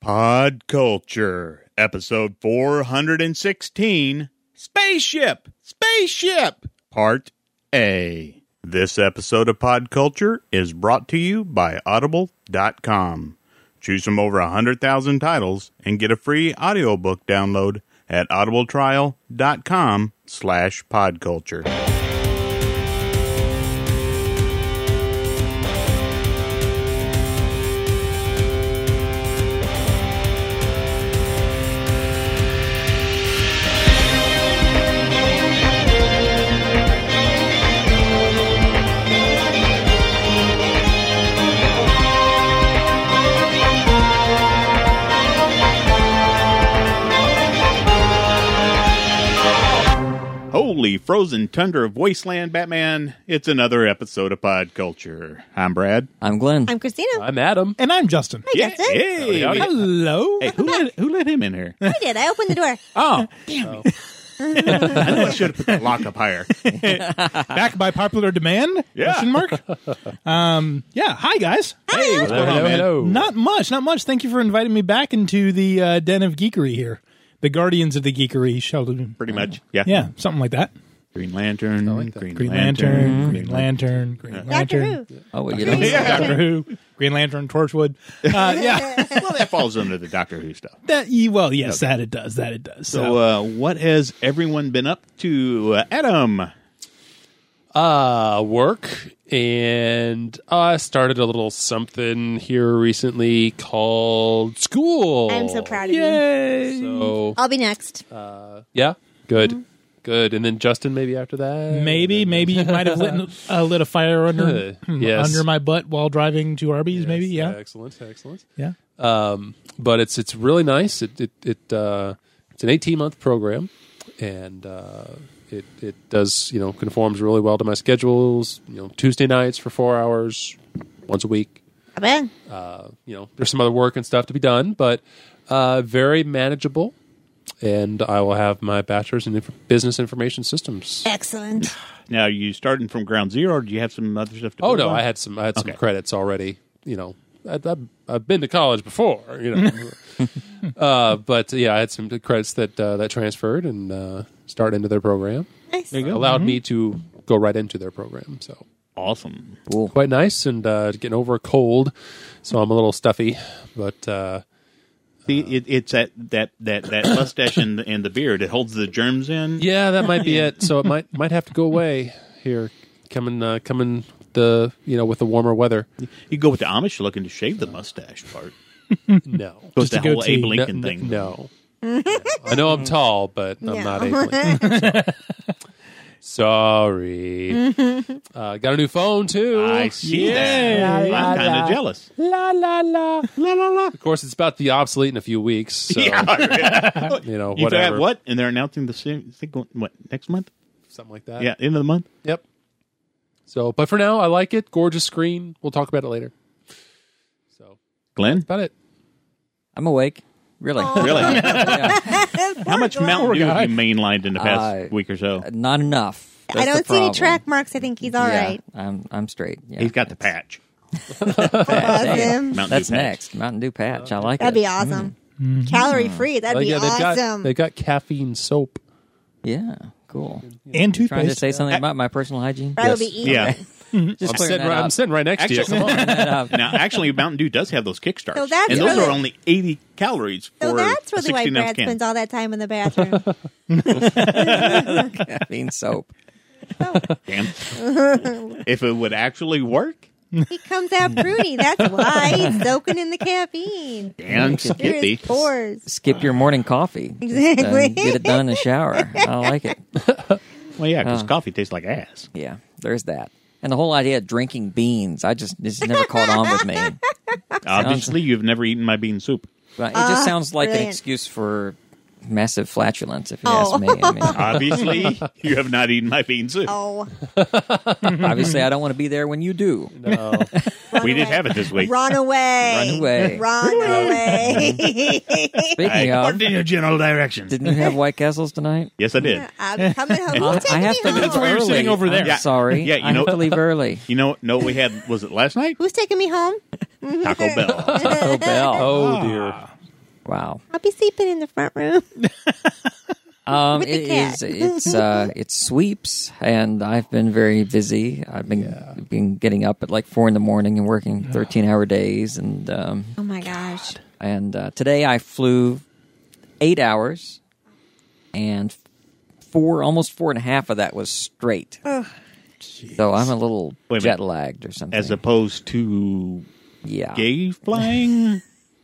Pod Culture, episode 416, Spaceship, Part A. This episode of Pod Culture is brought to you by Audible.com. Choose from over 100,000 titles and get a free audiobook download at audibletrial.com/podculture. Holy frozen tundra of wasteland, Batman. It's another episode of Pod Culture. I'm Brad. I'm Glenn. I'm Christina. I'm Adam. And I'm Justin. Hi, Justin. Hey, Hello. Hey, who let him in here? I did. I opened the door. Oh, damn it. I know I should have put the lock up higher. Back by popular demand? Yeah. Question mark? Yeah. Hi, guys. Hey, what's going on, man? Hello. Not much. Thank you for inviting me back into the den of geekery here. The Guardians of the Geekery. Sheldon. Pretty much, yeah. Yeah, something like that. Green Lantern, Green Green Lantern. Lantern. Doctor Who. Oh, well, you don't. Doctor Who. Green Lantern, Torchwood. Yeah. Well, that falls under the Doctor Who stuff. Well, yes, that it does. So, what has everyone been up to? Adam. Work, and I started a little something here recently called school. I'm so proud of you. Yay. So, I'll be next. yeah, good. And then Justin, maybe after that, Maybe you might have lit a fire under Yes. under my butt while driving to Arby's. Yes, Maybe, yeah. excellent. Yeah. But it's really nice. It's an 18-month program, and it does conforms really well to my schedules. Tuesday nights for 4 hours, once a week. I bet. There's some other work and stuff to be done, but very manageable. And I will have my bachelor's in business information systems. Excellent. Now, are you starting from ground zero, or do you have some other stuff to Oh build no, on? I had some Okay. credits already. I've been to college before. But yeah, I had some credits that transferred and started into their program. Nice. There you go. Allowed me to go right into their program. So Awesome. Cool. quite nice, and getting over a cold, so I'm a little stuffy. But See, it's that mustache and the beard. It holds the germs in. yeah, that might be it. So it might have to go away here, coming the with the warmer weather. You go with the Amish looking to shave the mustache part. No, Goes Just the a whole goatee. Abe Lincoln thing. No. I know I'm tall, but I'm No. not Abe Lincoln. Sorry. Got a new phone, too. I see Yay. that. I'm kind of jealous. La, la, la. La, la, la. Of course, it's about to be obsolete in a few weeks. So, You whatever. had what? And they're announcing the same thing, what, next month? Something like that. Yeah, end of the month. Yep. So, but for now, I like it. Gorgeous screen. We'll talk about it later. So, Glenn? about it. I'm awake. Really? Really? Yeah. How much Mountain Dew have you mainlined in the past Uh, week or so? Not enough. I That's don't the see any problem. track marks. I think he's all Yeah, right. I'm straight. Yeah. He's got the patch. Awesome. Mountain That's Dew patch. next. Mountain Dew patch. I like That'd it. be awesome. Calorie free. That'd be awesome. They've got caffeine soap. Yeah. Cool. And Trying to toothpaste. say something about my personal hygiene? Brad would Yes. be eating. Yeah. Just I'm clearing sitting, that right, up. I'm sitting right next to you. Actually- Come on. Clearing that up. Now, actually, Mountain Dew does have those kickstarts. So that's and those really- are only 80 calories for So that's a really why 16-ounce Brad can. spends all that time in the bathroom. Caffeine soap. Damn. If it would actually work, He comes out fruity. That's why he's soaking in the caffeine. damn Through Skippy. his pores. Skip your morning coffee. Exactly. Get it done in the shower. I like it. Well, yeah, because coffee tastes like ass. Yeah, there's that. And the whole idea of drinking beans, this never caught on with me. Obviously, you've never eaten my bean soup. But it just sounds like an brilliant. excuse for massive flatulence, if you ask me. I mean, Obviously, you have not eaten my bean soup. Oh, obviously, I don't want to be there when you do. No. We did have it this week. run away. Run away. Run away. Speaking of, According to your general directions. didn't you have White Castles tonight? Yes, I did. I'm coming home. Who's taking I have me to home? leave why you're early. sitting over there. I'm Yeah. sorry. Yeah, you I know- have to leave early. You know what we had? Was it last night? Who's taking me home? Taco Bell. Taco Bell. Oh, dear. Wow. I'll be sleeping in the front room. With the cat. It's sweeps, and I've been very busy. I've been getting up at like 4 a.m. and working 13-hour days, and Oh my gosh. today I flew 8 hours, and almost 4.5 of that was straight. So I'm a little Wait a jet minute. lagged or something. As opposed to yeah, gay flying?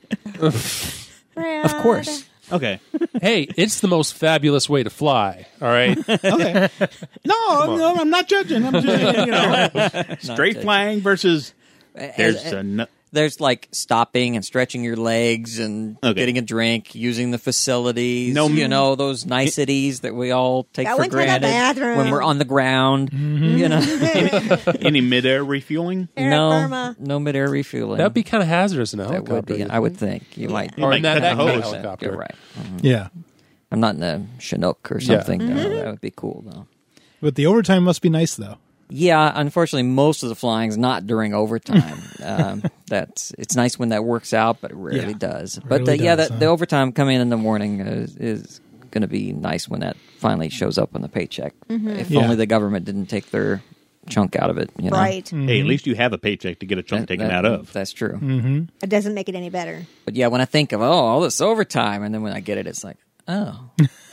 of course. Okay. Hey, it's the most fabulous way to fly. All right. Okay. No, I'm not judging. I'm just, straight flying versus There's like stopping and stretching your legs and Okay. getting a drink, using the facilities. No- those niceties that we all take I for went to the granted bathroom. when we're on the ground. You know, any midair refueling. no Burma. midair refueling. That'd be kind of hazardous in a That helicopter. would be. I would think you might. You Or might in that cut the kind of hose. helicopter. You're right. Yeah. I'm not in a Chinook or something. No, that would be cool though. But the overtime must be nice, though. Yeah, unfortunately, most of the flying's not during overtime. It's nice when that works out, but it rarely Yeah. does. But Rarely does, the overtime coming in the morning is going to be nice when that finally shows up on the paycheck. If Yeah. only the government didn't take their chunk out of it. You know? Right. Hey, at least you have a paycheck to get a chunk taken out of. That's true. It doesn't make it any better. But yeah, when I think of all this overtime, and then when I get it, it's like, oh,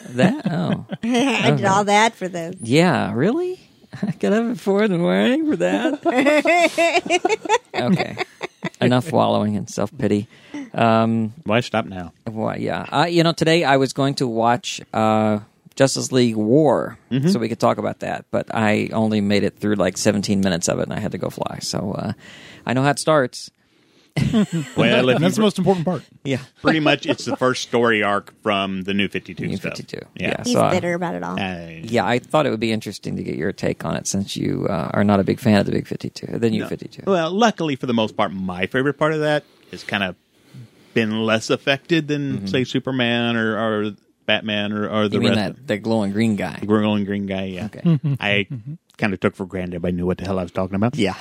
I did all that for the. yeah, really? I got up at 4 in the morning for that? Okay. Enough wallowing in self-pity. Why stop now? Well, yeah. Today I was going to watch Justice League War, so we could talk about that, but I only made it through like 17 minutes of it, and I had to go fly. So I know how it starts. Well, if And that's the you, most important part. Yeah. pretty much it's the first story arc from the New 52 New stuff. 52. Yeah. He's So, bitter about it all. yeah, I thought it would be interesting to get your take on it since you are not a big fan of the Big 52, the New 52. Well, luckily for the most part, my favorite part of that has kind of been less affected than, say, Superman or Batman or the You mean rest the glowing green guy? of glowing green guy. Yeah. Okay. I kind of took for granted everybody knew what the hell I was talking about. Yeah.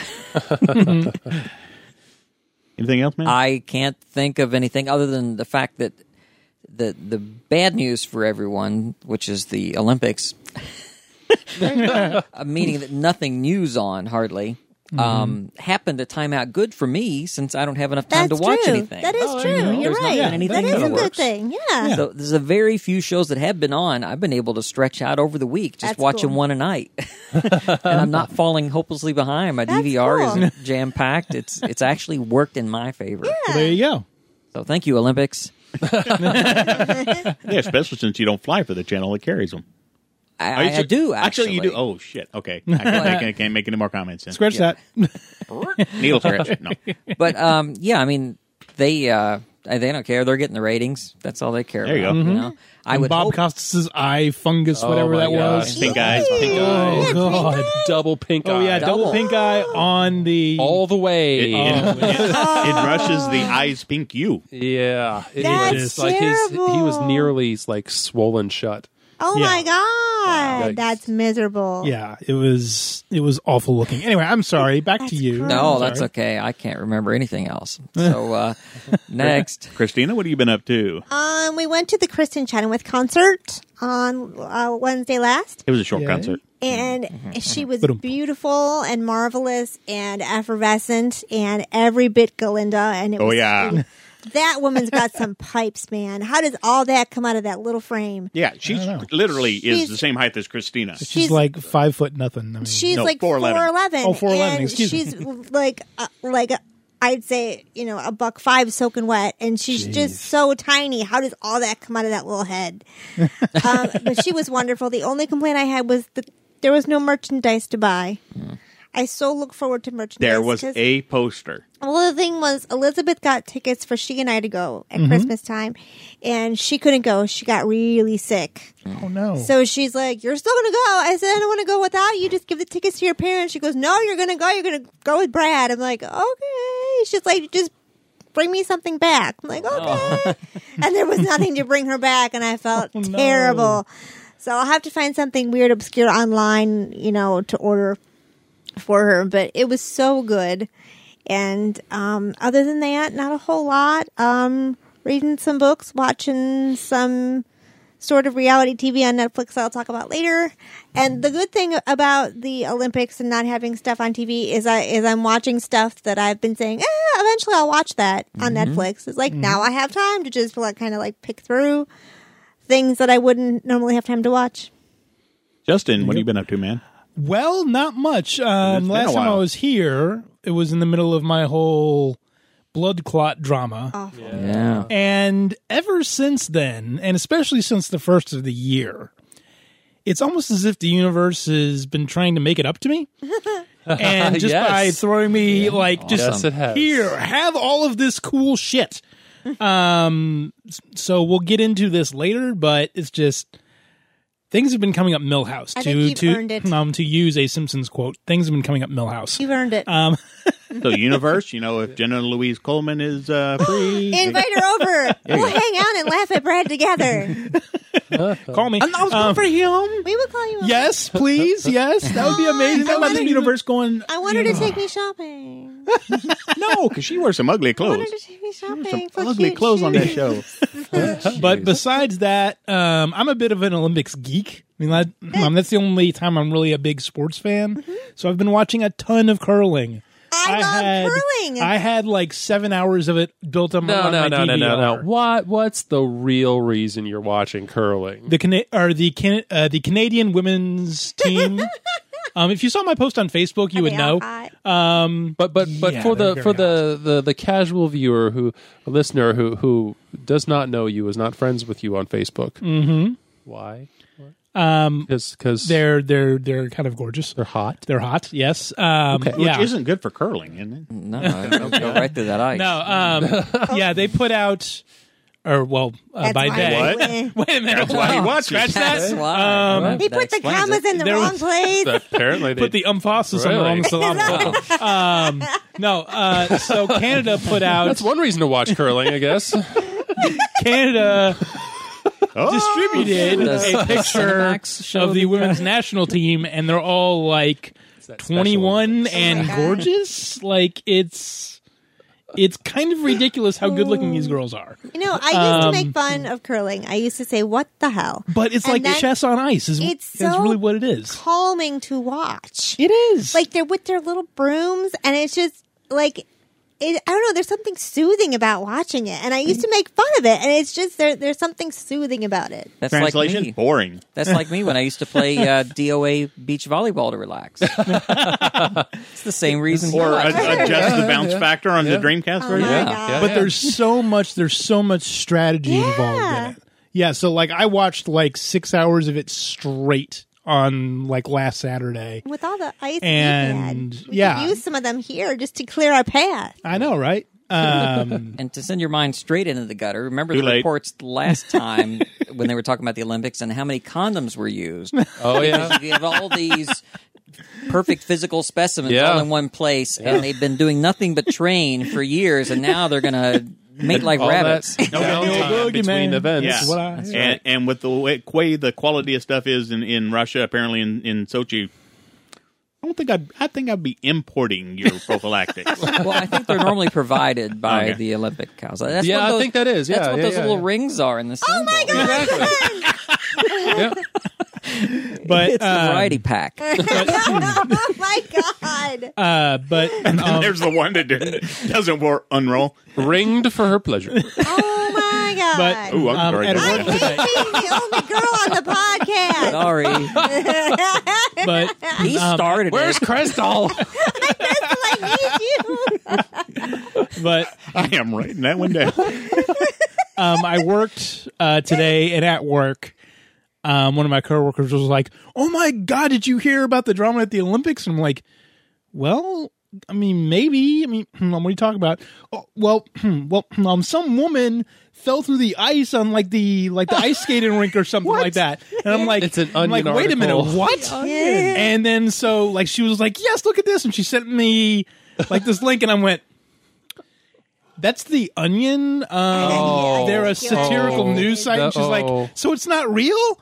Anything else, man? I can't think of anything other than the fact that the bad news for everyone, which is the Olympics, meaning that nothing news on hardly, happened to time out good for me since I don't have enough time That's to watch true. anything. That is true. You're There's not right. been anything That is in a the good works. thing. Yeah. So there's a very few shows that have been on. I've been able to stretch out over the week just That's watching cool. one a night, and I'm not falling hopelessly behind. My That's DVR cool. isn't jam packed. It's actually worked in my favor. Well, there you go. So thank you, Olympics. yeah, especially since you don't fly for the channel that carries them. I do Actually, you do. Oh, shit. Okay. I can't make any more comments then. Scratch that. Needle scratch. No. But yeah, I mean they don't care. They're getting the ratings. That's all they care There you about. go. You know, I And would Bob hope. Costas' eye fungus, whatever my that gosh. was. Pink eyes. Pink eye. Oh, God. Double pink eye. Oh, yeah, double pink eye on the... All the way. It rushes the eyes pink you. Yeah. That's It's like he was terrible. nearly like swollen shut. Oh Yeah. my God. Yikes. That's miserable. Yeah, it was awful looking. Anyway, I'm sorry. Back to you. gross. No, I'm that's sorry. okay. I can't remember anything else. So next, Christina, what have you been up to? We went to the Kristen Chenoweth concert on Wednesday last, It was a short Yeah. concert. and she was Ba-dum. beautiful and marvelous and effervescent and every bit Galinda. And it Oh, was, yeah. that woman's got some pipes, man. How does all that come out of that little frame? Yeah, she's I don't know. literally is She's- the same height as Christina. She's like 5 foot nothing. I mean, She's No, like 4'11". 4'11". Oh, 4'11", and excuse me. she's like I'd say, $1.05 soaking wet, and she's just so tiny. How does all that come out of that little head? But she was wonderful. The only complaint I had was that there was no merchandise to buy. I so look forward to merchandise. There was 'cause- a poster. well, the thing was, Elizabeth got tickets for she and I to go Mm-hmm. at Christmas time, and she couldn't go. She got really sick. oh, no. So she's like, "You're still gonna go?" I said, "I don't want to go without you. Just give the tickets to your parents." She goes, "No, you're gonna go. You're gonna go with Brad." I'm like, "Okay." She's like, "Just bring me something back." I'm like, "Okay." And there was nothing to bring her back, and I felt no. terrible. So I'll have to find something weird, obscure online, to order for her. But it was so good. And other than that, not a whole lot. reading some books, watching some sort of reality TV on Netflix that I'll talk about later. And the good thing about the Olympics and not having stuff on TV is I'm watching stuff that I've been saying, eventually I'll watch that on Netflix. It's like now I have time to just kind of pick through things that I wouldn't normally have time to watch. Justin, what have you been up to, man? Well, not much. Last time I while. was here, it was in the middle of my whole blood clot drama. Awful. Yeah. And ever since then, and especially since the first of the year, it's almost as if the universe has been trying to make it up to me. And just Yes. by throwing me Yes, it has. here, have all of this cool shit. So we'll get into this later, but it's just things have been coming up Millhouse. I think you've earned it. To use a Simpsons quote, things have been coming up Millhouse. You've earned it. So, universe, if Jenna Louise Coleman is free. Invite her over. We'll hang out and laugh at Brad together. Call me. for him. We will call you over. Yes, please. Yes, that would be amazing. That would be the universe going. I want her to take me shopping. No, because she wears some ugly I want her clothes. to take me shopping. Some for ugly cute clothes on that shoes. show. But besides that, I'm a bit of an Olympics geek. I mean, that's the only time I'm really a big sports fan. So I've been watching a ton of curling. I love curling. I had 7 hours of it built up on my DVR. No. What's the real reason you're watching curling? The Canadian women's team. If you saw my post on Facebook, you would know. But Yeah, for they're the casual viewer listener who does not know you, is not friends with you on Facebook. Why? Because They're kind of gorgeous. they're hot. They're hot. Yes. Which yeah. isn't good for curling, isn't it? No, I'll go right through that ice. No. Yeah, they put out. Or That's by why day. What? Wait a minute. That's why he watches. Scratch that. That's why. He put the commas in the There wrong was- place. Apparently, they Put the emphasis on the Really? wrong syllable. No. So Canada put out. That's one reason to watch curling, I guess. Canada distributed Does a picture Cinemax show of the the women's national team, and they're all that special 21 Olympics. and Oh my God. gorgeous. It's kind of ridiculous how good looking these girls are. I used to make fun of curling. I used to say, "What the hell?" But it's And like then chess on ice. Is so really what it is. calming to watch. It is. They're with their little brooms, and it's just I don't know. There's something soothing about watching it, and I used to make fun of it, and it's just there's something soothing about it. That's Translation, like me. boring. That's like me when I used to play DOA beach volleyball to relax. It's the same reason. Or you watch it. adjust the bounce factor on the Dreamcast Oh version. my Yeah. God. Yeah. But there's so much strategy involved in it. Yeah, so I watched 6 hours of it straight on last Saturday. With all the ice And, we yeah. could use some of them here just to clear our path. I know, right? And to send your mind straight into the gutter, remember Too the late. reports last time when they were talking about the Olympics and how many condoms were used. Oh yeah. Because you have all these perfect physical specimens Yeah. all in one place, and they've been doing nothing but train for years, and now they're going to mate like All rabbits. that downtime between events. Yeah. What I- And with the way the quality of stuff is in Russia, apparently in Sochi, I think I'd be importing your prophylactics. Well, I think they're normally provided by Okay. the Olympic cows. That's Yeah, what I those- think that is. That's Yeah, what yeah, those yeah, little yeah. rings are in the symbol. Oh my God! Exactly. Yeah. But It's the variety pack. Oh my God! but And there's the one that doesn't unroll. Ringed for her pleasure. Oh my God! but Ooh, I'm sorry. at about work that. today, Being the only girl on the podcast. Sorry, but he started Where's it. Crystal? I need you. but I am writing that one down. I worked today, and at work, one of my coworkers was like, "Oh my God, did you hear about the drama at the Olympics?" And I'm like, "Well, I mean, maybe. I mean, what are you talking about?" Oh, well, some woman fell through the ice on the ice skating rink or something like that. And I'm like, It's an I'm like, Onion wait a minute, article. what? And then so she was like, "Yes, look at this," and she sent me this link, and I went, "That's the Onion. Oh. They're a satirical Oh. news site." And she's Oh. like, "So it's not real?"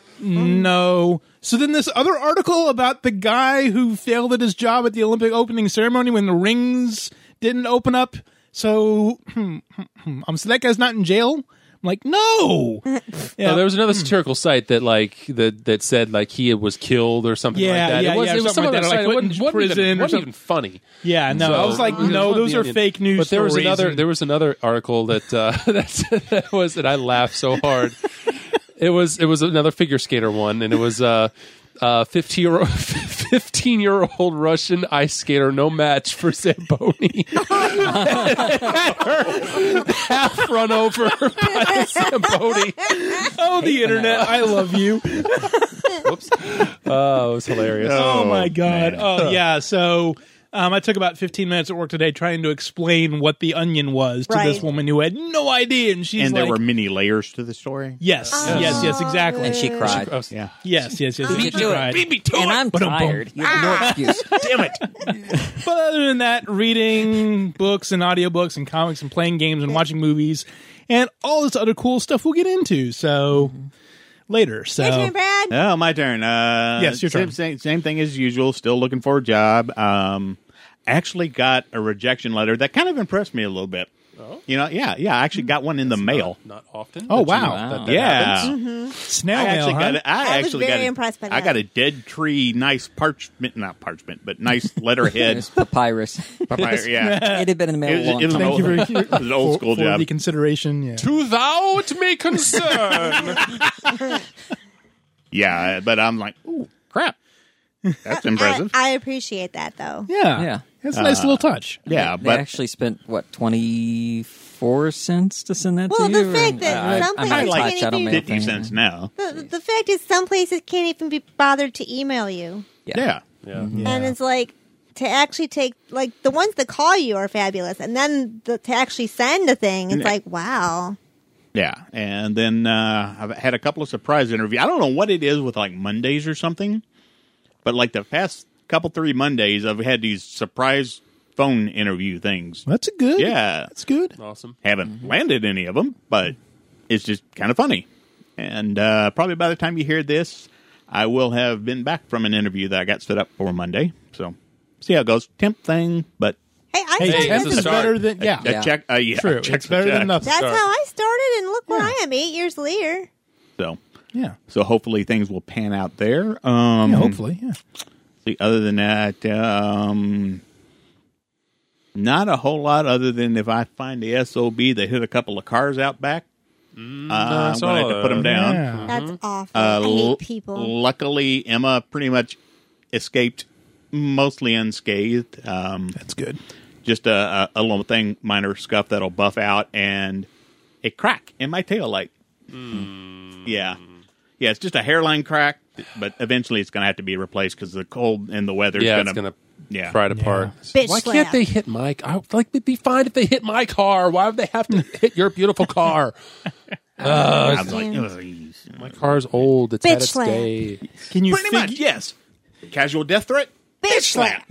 No. So then this other article about the guy who failed at his job at the Olympic opening ceremony when the rings didn't open up so so that guy's not in jail. I'm like, no. No, there was another satirical site that that said like he was killed or something like that. Yeah, it was some something like other that, site. like It put in wasn't prison or even something. funny. Yeah, no. So, I was like, it was no, one of those the are Onion. fake news. But there was stories another. and- There was another article that that I laughed so hard. It was another figure skater one, and it was 15-year-old Russian ice skater, no match for Zamboni. Half run over by Zamboni. Oh, the internet! I love you. Whoops! Oh, it was hilarious. Oh my god! man. Oh yeah. So I took about 15 minutes at work today trying to explain what the Onion was to this Right. woman who had no idea, and she's And there like, were many layers to the story. yes, yes, exactly. And she cried. Yeah. Yes. You She do cried. it. And I'm Ba-dum-bum. tired. You have no excuse. Damn it. But other than that, reading books and audiobooks and comics and playing games and watching movies and all this other cool stuff we'll get into. So later. So Your turn, Brad. Oh, my turn. Yes, your turn. Same thing as usual. Still looking for a job. Actually got a rejection letter that kind of impressed me a little bit. Oh? You know, yeah. I actually got one in the mail. Not often. Oh, that you- wow. that Yeah. happens. snail I mail, actually huh? got it. I was actually very got it. impressed by I that. got a dead tree, nice not parchment, but nice letterhead. It's papyrus. Papyrus, yeah. It had been in the mail a long It was an time. Thank you old, for, it was an old school for job. the consideration. Yeah. To thou it may concern. Yeah, but I'm like, ooh, crap. That's impressive. I appreciate that, though. Yeah. Yeah. It's a nice little touch. Yeah, They but actually spent, what, 24 cents to send that Well, to the you? fact that some I'm places not can't touch. I don't even- mail 50 things. cents now. The fact is, some places can't even be bothered to email you. Yeah. Yeah. And it's like, to actually take, like, the ones that call you are fabulous. And then to actually send a thing, it's like, wow. Yeah. And then I've had a couple of surprise interviews. I don't know what it is with like Mondays or something, but like the past couple, 3 Mondays, I've had these surprise phone interview things. That's good. Yeah. That's good. Awesome. Haven't landed any of them, but it's just kind of funny. And probably by the time you hear this, I will have been back from an interview that I got set up for Monday. So see how it goes. Temp thing, but Hey, I Hey, started temp as is a- start. better than a check. Yeah, True. check It's better the than check. nothing. That's Start. how I started, and look where I am 8 years later. Yeah. So hopefully things will pan out there. Yeah, hopefully. Yeah. See, other than that, not a whole lot. Other than if I find the SOB that hit a couple of cars out back, I'm going to have to put them down. Yeah. That's awful. I hate people. Luckily, Emma pretty much escaped mostly unscathed. That's good. Just a little thing, minor scuff that'll buff out, and a crack in my tail light. Yeah. Yeah, it's just a hairline crack, but eventually it's going to have to be replaced because the cold and the weather is Yeah, going it's going to yeah. pry it apart. Bitch Why slap. can't they hit my? It'd be fine if they hit my car. Why would they have to hit your beautiful car? I was like, My car's old. It's had Bitch its slap. day. Can you pretty much, yes. Casual death threat? Bitch slap.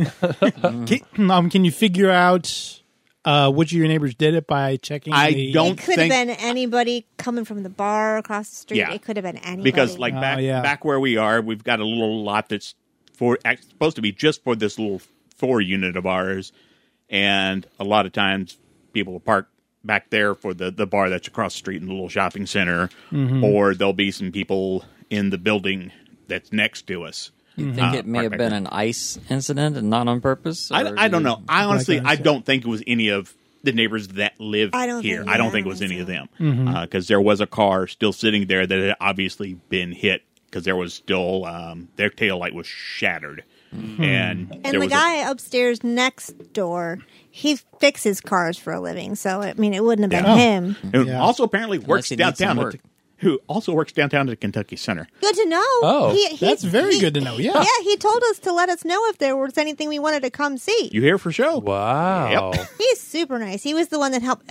Can you figure out which of your neighbors did it by checking? I the... don't It could have think- been anybody coming from the bar across the street. Yeah. It could have been anybody. Because like yeah. back where we are, we've got a little lot that's supposed to be just for this little 4 unit of ours, and a lot of times people will park back there for the bar that's across the street in the little shopping center, or there'll be some people in the building that's next to us. You think it may have been an ice incident and not on purpose? I don't know. I honestly, Like I I said. don't think it was any of the neighbors that live I don't here. think- I don't yeah, think it I was don't any of think them because there was a car still sitting there that had obviously been hit because there was still their tail light was shattered, and there And the was guy upstairs next door, he fixes cars for a living. So, I mean, it wouldn't have been Yeah. him. who Yeah. also apparently works he needs some downtown. work. Who also works downtown at the Kentucky Center. Good to know. Oh, that's very good to know, yeah. Yeah, he told us to let us know if there was anything we wanted to come see. You here for show? Wow. Yep. He's super nice. He was the one that helped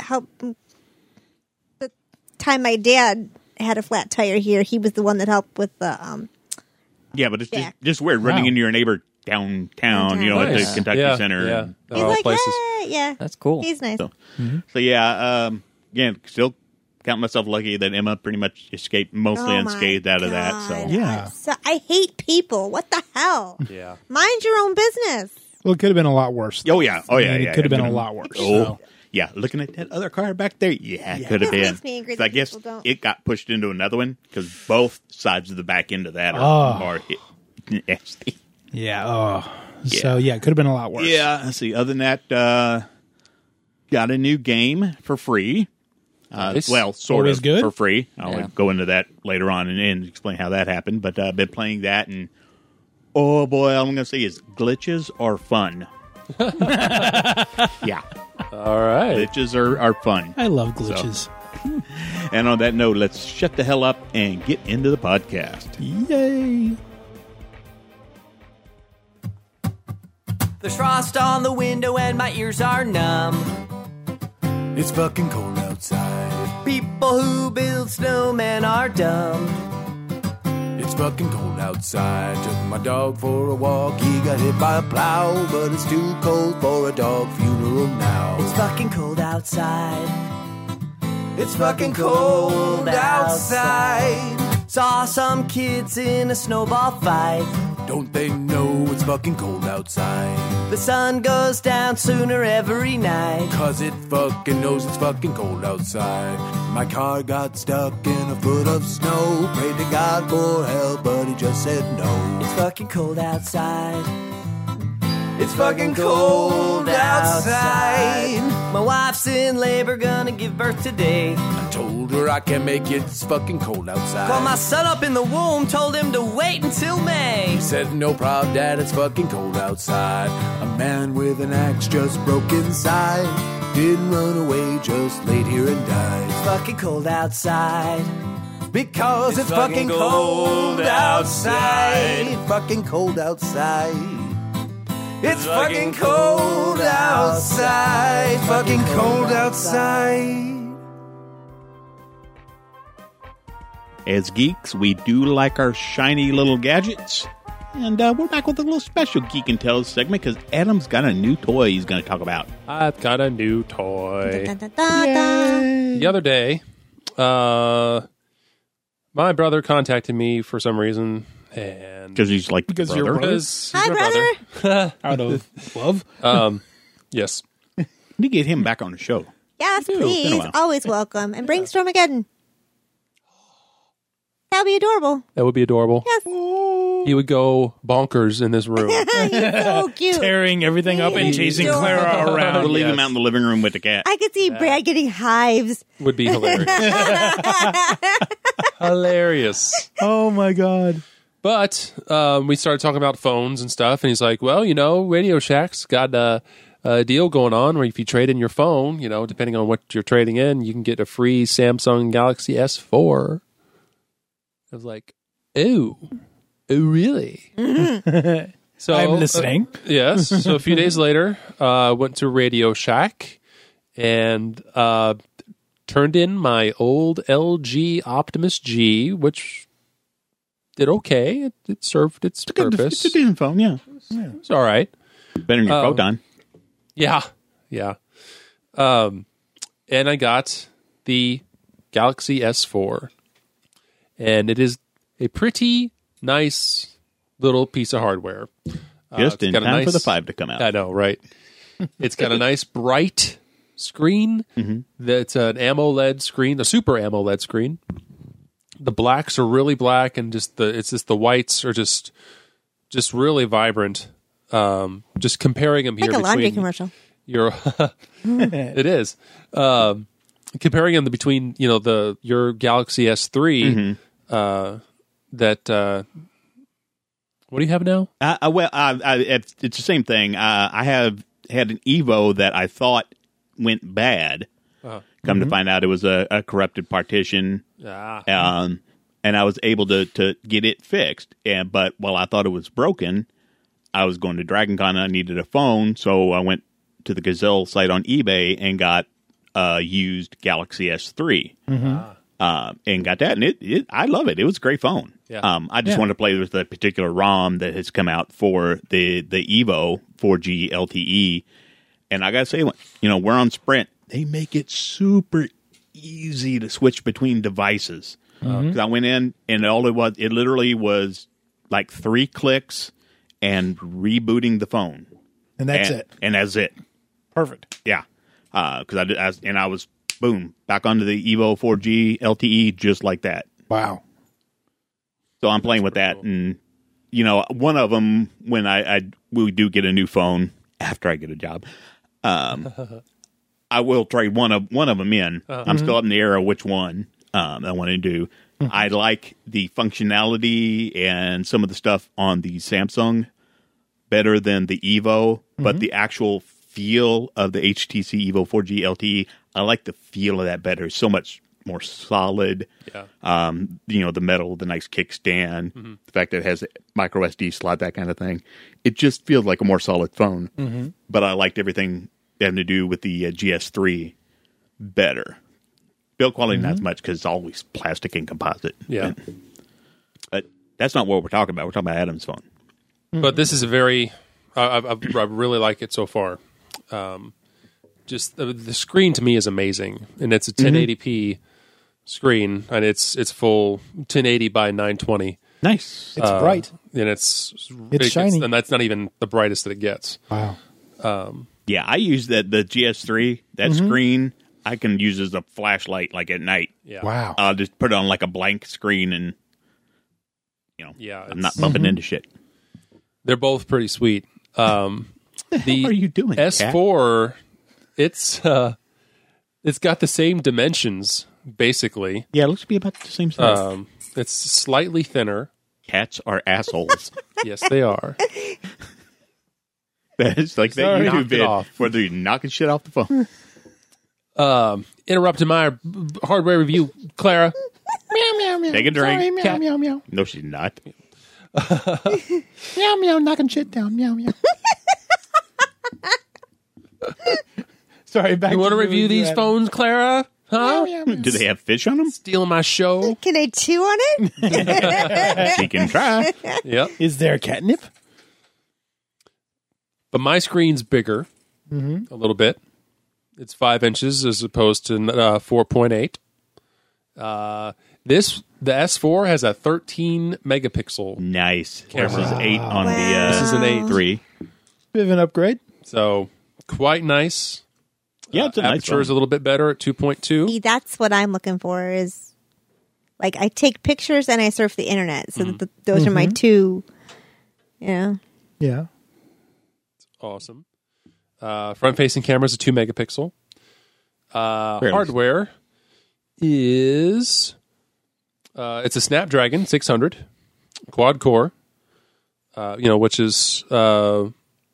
the time my dad had a flat tire here. He was the one that helped with the Yeah, but it's Jack. just weird running Wow. into your neighbor downtown. You know, at Nice. the Kentucky Yeah, Center. yeah. And- They're he's all like, places. hey, yeah. That's cool. He's nice. So, so yeah, again, still count myself lucky that Emma pretty much escaped mostly Oh, unscathed my out of that. So God. Yeah. So I hate people. What the hell? Yeah. Mind your own business. Well, it could have been a lot worse. oh yeah, It could have been a lot worse. Oh, so. Yeah, looking at that other car back there, it could have That been. makes me angry 'Cause I that guess people don't. it got pushed into another one because both sides of the back end of that are nasty. Yeah. Oh. So yeah, it could have been a lot worse. Yeah, let's see. Other than that, got a new game for free. Nice. Well, sort Always of good? for free. I'll Yeah. go into that later on and explain how that happened. But I've been playing that, and oh boy, all I'm going to say is glitches are fun. Yeah, All right. glitches are fun. I love glitches. And on that note, let's shut the hell up and get into the podcast. Yay. There's frost on the window and my ears are numb. It's fucking cold outside. People who build snowmen are dumb. It's fucking cold outside. Took my dog for a walk. He got hit by a plow, but it's too cold for a dog funeral now. It's fucking cold outside. It's fucking cold outside. Saw some kids in a snowball fight. Don't they know it's fucking cold outside? The sun goes down sooner every night. Cause it fucking knows it's fucking cold outside. My car got stuck in a foot of snow. Prayed to God for help, but he just said no. It's fucking cold outside. It's fucking cold outside. My wife's in labor, gonna give birth today. I told her I can't make it, it's fucking cold outside. Called my son up in the womb, told him to wait until May. He said, no problem, Dad, it's fucking cold outside. A man with an axe just broke inside. Didn't run away, just laid here and died. It's fucking cold outside. Because it's fucking cold outside. Fucking cold outside. It's fucking cold outside. Fucking cold outside. As geeks, we do like our shiny little gadgets. And we're back with a little special Geek and Tell segment because Adam's got a new toy he's going to talk about. I've got a new toy. Dun, dun, dun, dun. The other day, my brother contacted me for some reason, and Because he's like, Because you're brother. because Hi, he's my brother. Out of love. Yes. We need to get him back on the show. Yes, Been a please. while. Always welcome. And bring Stormageddon. That'll be adorable. That would be adorable. Yes. He would go bonkers in this room. He's so cute. Tearing everything up and chasing Clara We'll around. leave him Yes. out in the living room with the cat. I could see Brad getting hives. Would be hilarious. Hilarious. Oh my god. But we started talking about phones and stuff, and he's like, well, Radio Shack's got a deal going on where if you trade in your phone, depending on what you're trading in, you can get a free Samsung Galaxy S4. I was like, oh, really? So I'm listening. yes. So a few days later, went to Radio Shack and turned in my old LG Optimus G, which did okay. It served its purpose. It's a decent phone, yeah. It's all right. Better than your Photon. Yeah. And I got the Galaxy S4, and it is a pretty nice little piece of hardware. Just it's in got a time for nice- the 5 to come out. I know, right? It's got a nice bright screen. That's an AMOLED screen, a super AMOLED screen. The blacks are really black, and the whites are just really vibrant. Just comparing them here Like a laundry between commercial. your, it is comparing them between your Galaxy S3. What do you have now? It's the same thing. I have had an Evo that I thought went bad. Come to find out, it was a corrupted partition. And I was able to get it fixed. But while I thought it was broken, I was going to Dragon Con and I needed a phone, so I went to the Gazelle site on eBay and got a used Galaxy S3. And got that, and I love it. It was a great phone. Yeah. I just wanted to play with the particular ROM that has come out for the Evo 4G LTE. And I got to say, we're on Sprint. They make it super easy to switch between devices. 'Cause I went in, and it literally was like 3 clicks and rebooting the phone. And that's it. And that's it. Perfect. Yeah. Because I was boom back onto the Evo 4G LTE just like that. Wow. So I'm playing with that, and one of them when we do get a new phone after I get a job, I will trade one of them in. I'm still up in the air of which one I want to do. I like the functionality and some of the stuff on the Samsung better than the Evo, but the actual feel of the HTC Evo 4G LTE, I like the feel of that better. So much more solid. Yeah. The metal, the nice kickstand, the fact that it has a micro SD slot, that kind of thing. It just feels like a more solid phone. But I liked everything having to do with the GS3 better. Build quality not as much because it's always plastic and composite. Yeah. But that's not what we're talking about. We're talking about Adam's phone. But this is a very, I really like it so far. Just the screen to me is amazing, and it's a 1080p screen, and it's full 1080 by 920. Nice. It's bright. And it's shiny. and that's not even the brightest that it gets. Wow. Yeah, I use the GS3, that screen, I can use as a flashlight like at night. Yeah. Wow. I'll just put it on like a blank screen and, Yeah, I'm not bumping into shit. They're both pretty sweet. The What are you doing, S4, it's got the same dimensions basically. Yeah, it looks to be about the same size. It's slightly thinner. Cats are assholes. Yes, they are. It's like that Sorry. YouTube Knock it vid off. where they're knocking shit off the phone. Interrupting my hardware review, Clara. Meow, meow, meow. Take a drink. Sorry, meow, Cat. meow, meow. No, she's not. Meow, meow, knocking shit down. Meow, meow. Sorry, back You want to the review these Adam. phones, Clara? Huh? Meow, meow. Do they have fish on them? Stealing my show? Can I chew on it? She can try. Yep. Is there catnip? But my screen's bigger a little bit. It's 5 inches as opposed to 4.8. The S4 has a 13 megapixel. Nice. Versus 8 on the This is an 8. 3. Bit of an upgrade. So quite nice. Yeah, it's a nice Aperture is a little bit better at 2.2. See, that's what I'm looking for is like I take pictures and I surf the internet. So those are my two, Yeah. Awesome. Front-facing camera is a 2 megapixel. Hardware is it's a Snapdragon 600 quad core. Which is the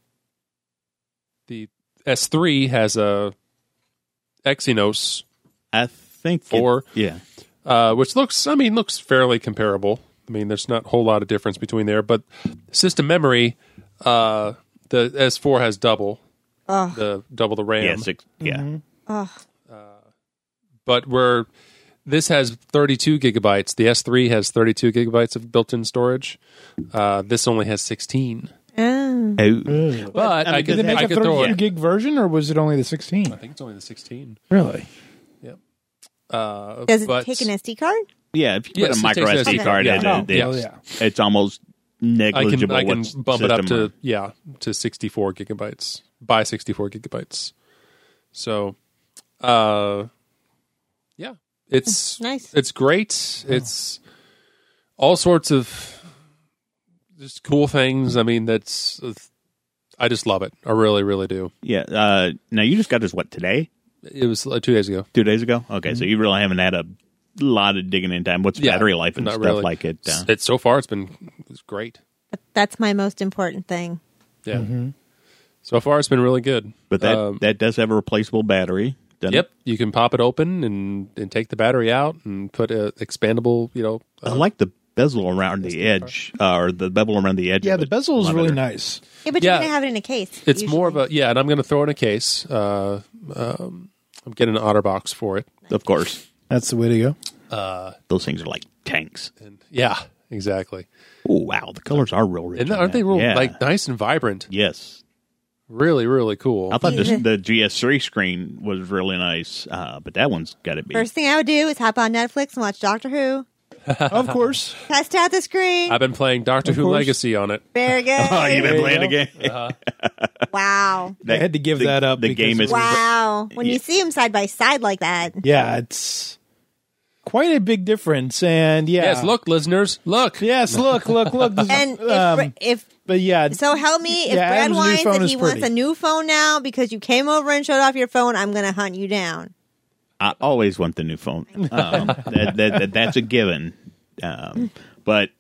S3 has a Exynos I think 4. Yeah. Which looks fairly comparable. I mean, there's not a whole lot of difference between there, but system memory, the S4 has double the RAM. Yeah, 6. Yeah. But this has 32 gigabytes. The S3 has 32 gigabytes of built-in storage. This only has 16. Oh. But I Did they make a could throw 32 it. gig version, or was it only the 16? I think it's only the 16. Really? Yep. Does it take an SD card? Yeah, if you put Yes, a it micro takes SD SD. card in Yeah. it, Oh, yeah. it's almost negligible. I can what bump it up system to 64 gigabytes by 64 gigabytes. So, yeah, it's Nice. It's great. It's all sorts of just cool things. I mean, I just love it. I really, really do. Yeah. Now, you just got this, what, today? It was 2 days ago. 2 days ago? Okay, so you really haven't had a lot of digging in time. What's Yeah, battery life and not stuff really. like it? It's so far, it's great. That's my most important thing. Yeah. So far, it's been really good. But that does have a replaceable battery. doesn't Yep, it? you can pop it open and take the battery out and put a expandable. I like the bezel around the edge, or the bevel around the edge. Yeah, of the it. bezel is Lot really better. nice. Yeah, but Yeah. you're going to have it in a case. It's usually. more of a and I'm going to throw it in a case. I'm getting an OtterBox for it. Of course. That's the way to go. Those things are like tanks. And yeah, exactly. Oh, wow. The colors are real rich. And on aren't they that. real Yeah. nice and vibrant? Yes. Really, really cool. I thought the GS3 screen was really nice, but that one's got to be. First thing I would do is hop on Netflix and watch Doctor Who. Of course. Test out the screen. I've been playing Doctor Who course. Legacy on it. Very good. Oh, you've There been you playing go. again. Wow. I had to give that up. The because game it is was- Wow. When you see them side by side like that. Yeah, it's quite a big difference. And yeah. Yes, look, listeners, look. Yes, look. And if but yeah. so, help me. If Yeah, Brad Adam's new whines phone that is he wants pretty. a new phone now because you came over and showed off your phone, I'm going to hunt you down. I always want the new phone. That's a given. But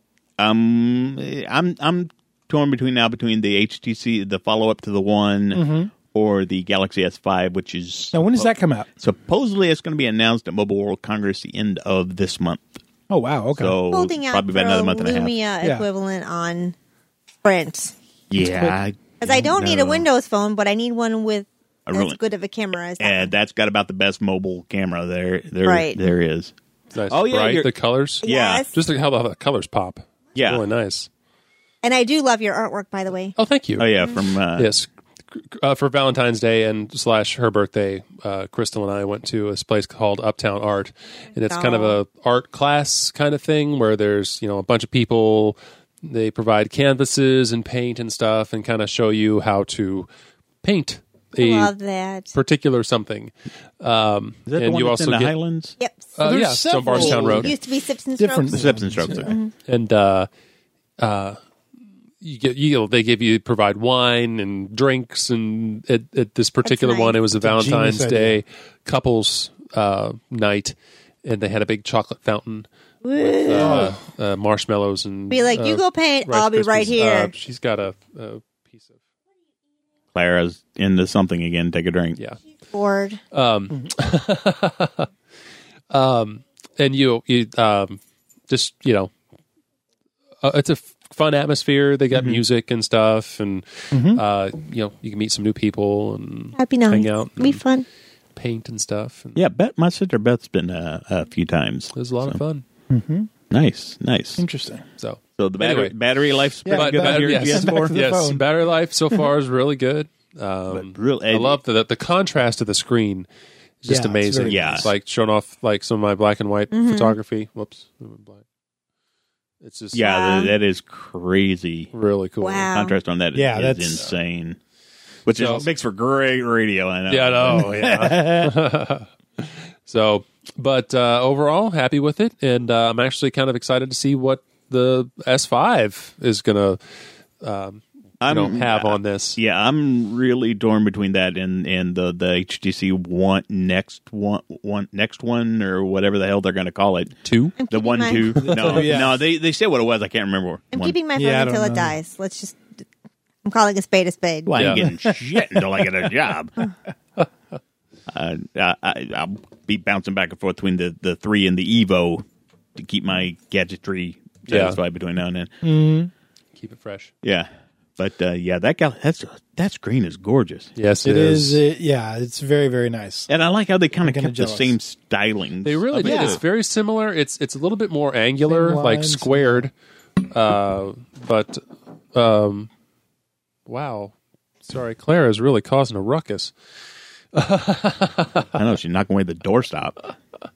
I'm torn between the HTC, the follow up to the one, or the Galaxy S5, which is Now, when does that come out? supposedly it's going to be announced at Mobile World Congress the end of this month. Oh, wow. Okay. So Holding out probably for about another a month and a half. Lumia Yeah. equivalent on Sprint. Yeah, Because I don't need a know. Windows phone, but I need one with I as really- good of a camera as that. And that's got about the best mobile camera there Right. there is. It's nice. Oh, yeah, bright, you're- the colors. Yeah. Yes. Just look how the colors pop. Yeah. Really nice. And I do love your artwork, by the way. Oh, thank you. Oh yeah, from Yes. For Valentine's Day and / her birthday, Crystal and I went to this place called Uptown Art, and it's kind of a art class kind of thing where there's a bunch of people. They provide canvases and paint and stuff, and kind of show you how to paint a Love that. particular something. Is that the and one you that's also in the get Highlands? Yep. there's yeah, it's on several. Bardstown Road. Used to be Sips and Different- Strokes. The Sips and Strokes. And they give you provide wine and drinks, and at this particular nice. one it was a a genius Valentine's idea. Day couples night, and they had a big chocolate fountain with marshmallows and Be like, you go paint, Rice I'll be right Krispies. here. She's got a piece of Clara's into something again. Take a drink. yeah. Bored. And you just it's a fun atmosphere. They got music and stuff, and you can meet some new people and That'd be nice. hang out, Be and fun. paint and stuff. And Yeah, my sister Beth's been a few times. it was a lot of fun. Nice. Interesting. So So the Anyway. battery life's pretty Yeah, good on your yes, Back to PS4. the yes, phone. battery life so far is really good. Really, I love the contrast of the screen. It's just Yeah, it's amazing. very nice. It's like showing off like some of my black and white photography. Whoops, it went black. It's just Yeah, that is crazy. really cool. Wow. Contrast on that Yeah, is that's- insane. Which So- makes for great radio. I know. Yeah, I know. Yeah. So, but overall, happy with it, and I'm actually kind of excited to see what the S5 is going to have on this. Yeah, I'm really torn between that and the HTC next one or whatever the hell they're going to call it. Two. I'm The keeping 1 my- 2. No, Yeah. no, they said what it was. I can't remember. I'm One. keeping my phone Yeah, I don't until it know. dies. Let's just. I'm calling a spade a spade. Well, I ain't Yeah. getting shit until I get a job. I'll be bouncing back and forth between the 3 and the Evo to keep my gadgetry satisfied between now and then. Keep it fresh. Yeah, but that screen is gorgeous, Yes, It is. It's very, very nice. and I like how they kind of kinda kept the jealous. same styling. They really did. It's very similar. It's a little bit more angular, Same like lines. squared. But wow, sorry, Clara is really causing a ruckus. I know she's knocking away the doorstop.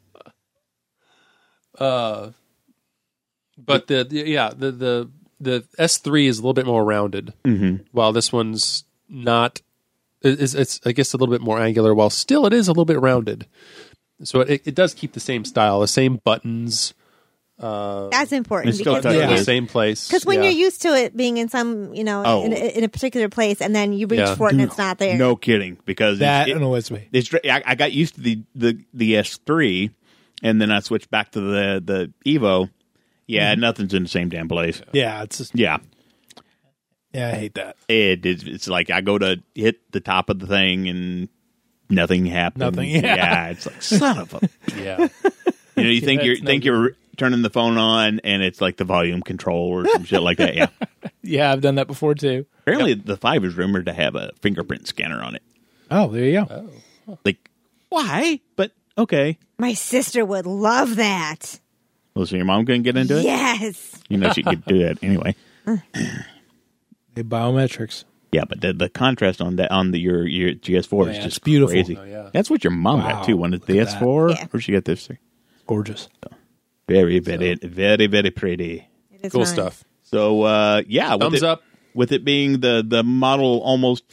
But the S3 is a little bit more rounded, while this one's not. It's I guess a little bit more angular, while still it is a little bit rounded. So it does keep the same style, the same buttons, That's important It's still because touch- in Yeah. the same place. because when Yeah. you're used to it being in some, Oh. in a particular place, and then you reach Yeah. for it and it's not there. No kidding, because That it, annoys me. I got used to the S3, and then I switched back to the Evo. Yeah, nothing's in the same damn place. Yeah, it's just, Yeah, I hate that. it's like I go to hit the top of the thing and nothing happens. Nothing, yeah. It's like son of a. Yeah. You think That's no you're turning the phone on and it's like the volume control or some shit like that. Yeah. Yeah, I've done that before too. Apparently, the 5 is rumored to have a fingerprint scanner on it. Oh, there you go. Like, why? But okay. My sister would love that. Well, so your mom couldn't get into it? Yes. You know she could do that anyway. The biometrics. Yeah, but the contrast on your GS4 is Yeah, just it's beautiful. crazy. Oh, yeah. That's what your mom Wow, got too. When it's the look at S4, that. Yeah. or she got this thing. Gorgeous. Very, very, very, very pretty. It is Cool nice. stuff. So, yeah. Thumbs up. With it being the model almost,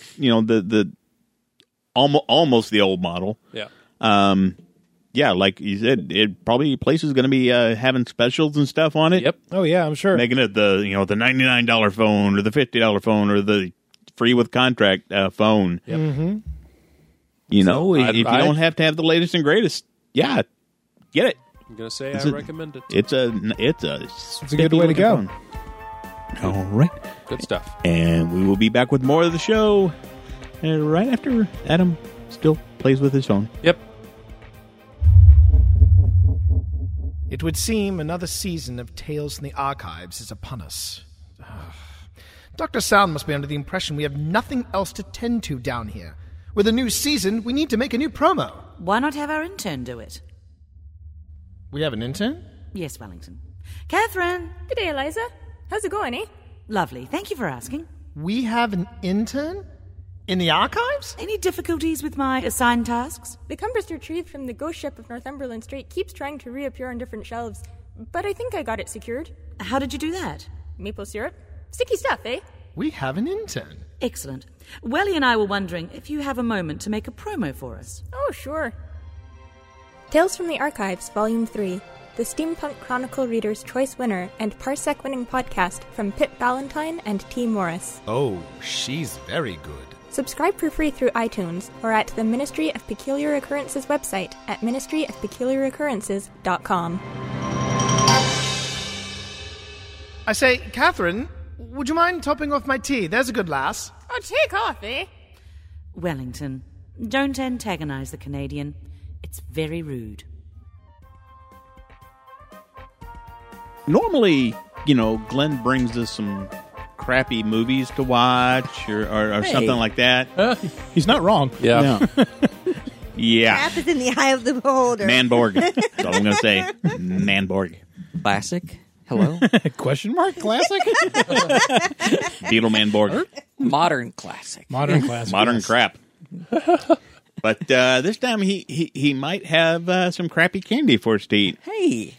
almost the old model. Yeah. Yeah, like you said, it probably place is going to be having specials and stuff on it. Yep. Oh yeah, I'm sure. Making it the the $99 phone or the $50 phone or the free with contract phone. Yep. Mm-hmm. If you don't have to have the latest and greatest, yeah, get it. I'm gonna say It's I a- recommend it. It's a good way to go. All right, Good stuff. and we will be back with more of the show right after Adam still plays with his phone. Yep. It would seem another season of Tales from the Archives is upon us. Dr. Sound must be under the impression we have nothing else to tend to down here. With a new season, we need to make a new promo. Why not have our intern do it? We have an intern? Yes, Wellington. Catherine! Good day, Eliza. How's it going, eh? Lovely. Thank you for asking. We have an intern? In the archives? Any difficulties with my assigned tasks? The compass retrieved from the ghost ship of Northumberland Strait keeps trying to reappear on different shelves, but I think I got it secured. How did you do that? Maple syrup? Sticky stuff, eh? We have an intern. Excellent. Welly and I were wondering if you have a moment to make a promo for us. Oh, sure. Tales from the Archives, Volume 3. The Steampunk Chronicle Reader's Choice winner and Parsec winning podcast from Pip Ballantyne and T. Morris. Oh, she's very good. Subscribe for free through iTunes or at the Ministry of Peculiar Occurrences website at ministryofpeculiaroccurrences.com. I say, Catherine, would you mind topping off my tea? There's a good lass. Oh, take off, eh? Wellington, don't antagonize the Canadian. It's very rude. Normally, Glenn brings us some crappy movies to watch or something like that. He's not wrong. Yeah. Yeah. Crap is in the eye of the beholder. Manborg. That's all I'm going to say. Manborg. Classic. Hello. Question mark? Classic? Beetle Manborg. Modern classic. Modern classic. Modern yes. crap. But this time he might have some crappy candy for us to eat. Hey,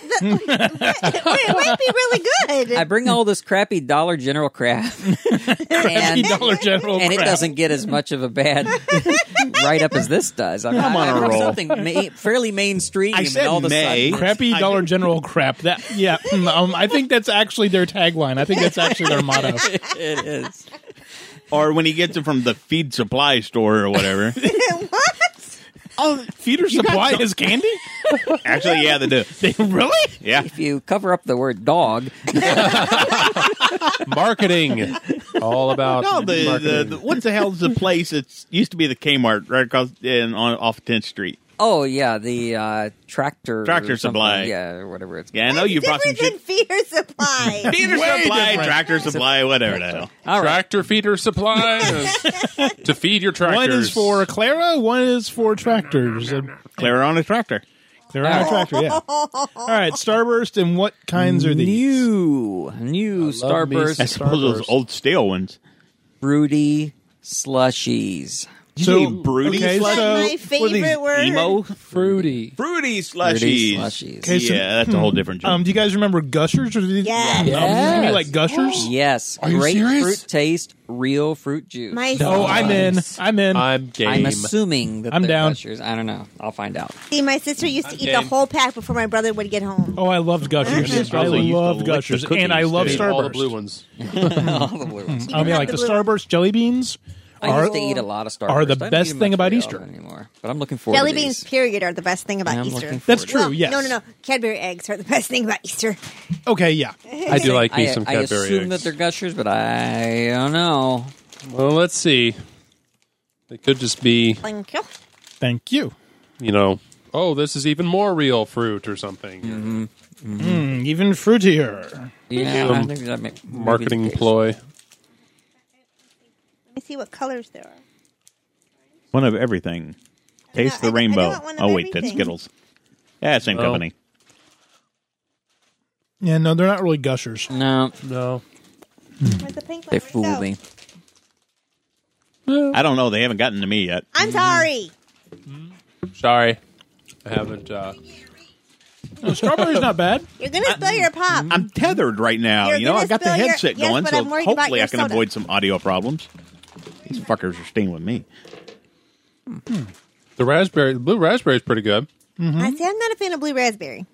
It might be really good. I bring all this crappy Dollar General crap, and Dollar General and it crap. doesn't get as much of a bad write up as this does. I mean, I'm on a bring roll. Something fairly mainstream. I said and all of a May. sudden- Crappy Dollar General crap. I think that's actually their tagline. I think that's actually their motto. It is. Or when he gets it from the feed supply store or whatever. Oh, Feeder Supply is candy? Actually, yeah, they do. Really? Yeah. If you cover up the word dog, Marketing. All about No, marketing. what the hell is the place? It used to be the Kmart right across off 10th Street. oh yeah, the tractor or Tractor something. Supply. yeah, or whatever it's. Yeah, I know you brought some Different than shit. feeder supply. Feeder Way supply, different. tractor supply, whatever the hell. All right. Tractor feeder supply to feed your tractors. One is for Clara, one is for tractors. Clear on a tractor. Clara on a tractor, yeah. All right, Starburst, and what kinds are these? New love me Starburst I suppose those Starburst. old stale ones. fruity slushies. Did you say broody okay, slushies? so- My favorite word. Emo? fruity. Fruity Fruity slushies. slushies. Okay, so- Yeah, that's a whole different joke. Do you guys remember Gushers? Or did these, Yes. Did these be like Gushers? Yes, Are you great serious? fruit taste, real fruit juice. My Oh, I'm in. I'm in. I'm game. I'm assuming that I'm they're down. Gushers. I don't know. I'll find out. See, my sister used to eat game. the whole pack before my brother would get home. Oh, I loved Gushers. sister I also used to loved lick the Gushers. cookies, And I love too. Starburst. all the blue ones. All the blue ones. You I can mean, have like the blue- Starburst jelly beans I used to eat a lot of Starburst. are the I don't best eat thing much about real Easter. anymore. But I'm looking forward Jelly to beans, these. period, are the best thing about I'm Easter. looking That's forward true, Well, yes. No. Cadbury eggs are the best thing about Easter. Okay, yeah. I do like me some I Cadbury assume eggs. that they're Gushers, but I don't know. Well, let's see. They could just be, Thank you. Thank you. oh, this is even more real fruit or something. Even fruitier. Yeah, Some I think that may be Marketing the case. ploy. Let me see what colors there are. One of everything. Taste the I rainbow. want one of Oh, wait, that's everything. Skittles. Yeah, same Oh. company. Yeah, no, they're not really Gushers. No, No. Where's the pink one? they Where'd it fooled go? me. I don't know. They haven't gotten to me yet. I'm sorry. Sorry. I haven't. Strawberry's not bad. You're gonna spill your pop. I'm tethered right now. You're You know, gonna I got the spill your- headset yes, going, but so I'm worried about hopefully your I can soda. avoid some audio problems. These fuckers are staying with me. The blue raspberry is pretty good. I say I'm not a fan of blue raspberry.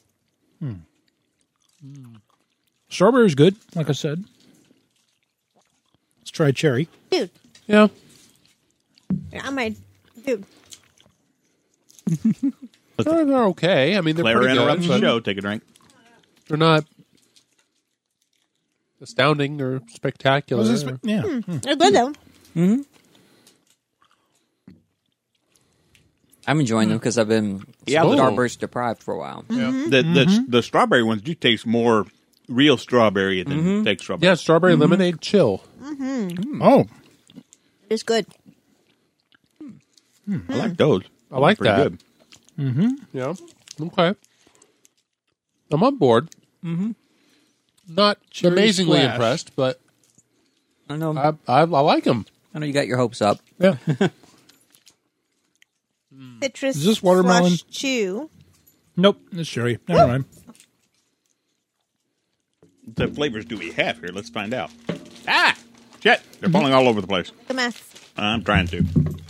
Strawberry's good, like I said. Let's try cherry. Dude, Yeah. I'm my dude. They're okay. I mean, they're Claire pretty interrupts good. the but show. Take a drink. They're not astounding or spectacular. Yeah. They're good though. I'm enjoying them because I've been Starburst deprived for a while. The strawberry ones do taste more real strawberry than fake strawberry. Yeah, strawberry lemonade chill. Oh, It's good. I like those. I like Pretty that. good. Yeah. Okay. I'm on board. Not Cherry amazingly splash. impressed, but I know. I like them. I know you got your hopes up. yeah. Citrus. Is this watermelon? Slush chew. Nope, it's cherry. Never mind. What flavors do we have here? Let's find out. Ah! Shit! They're falling all over the place. The mess. I'm trying to.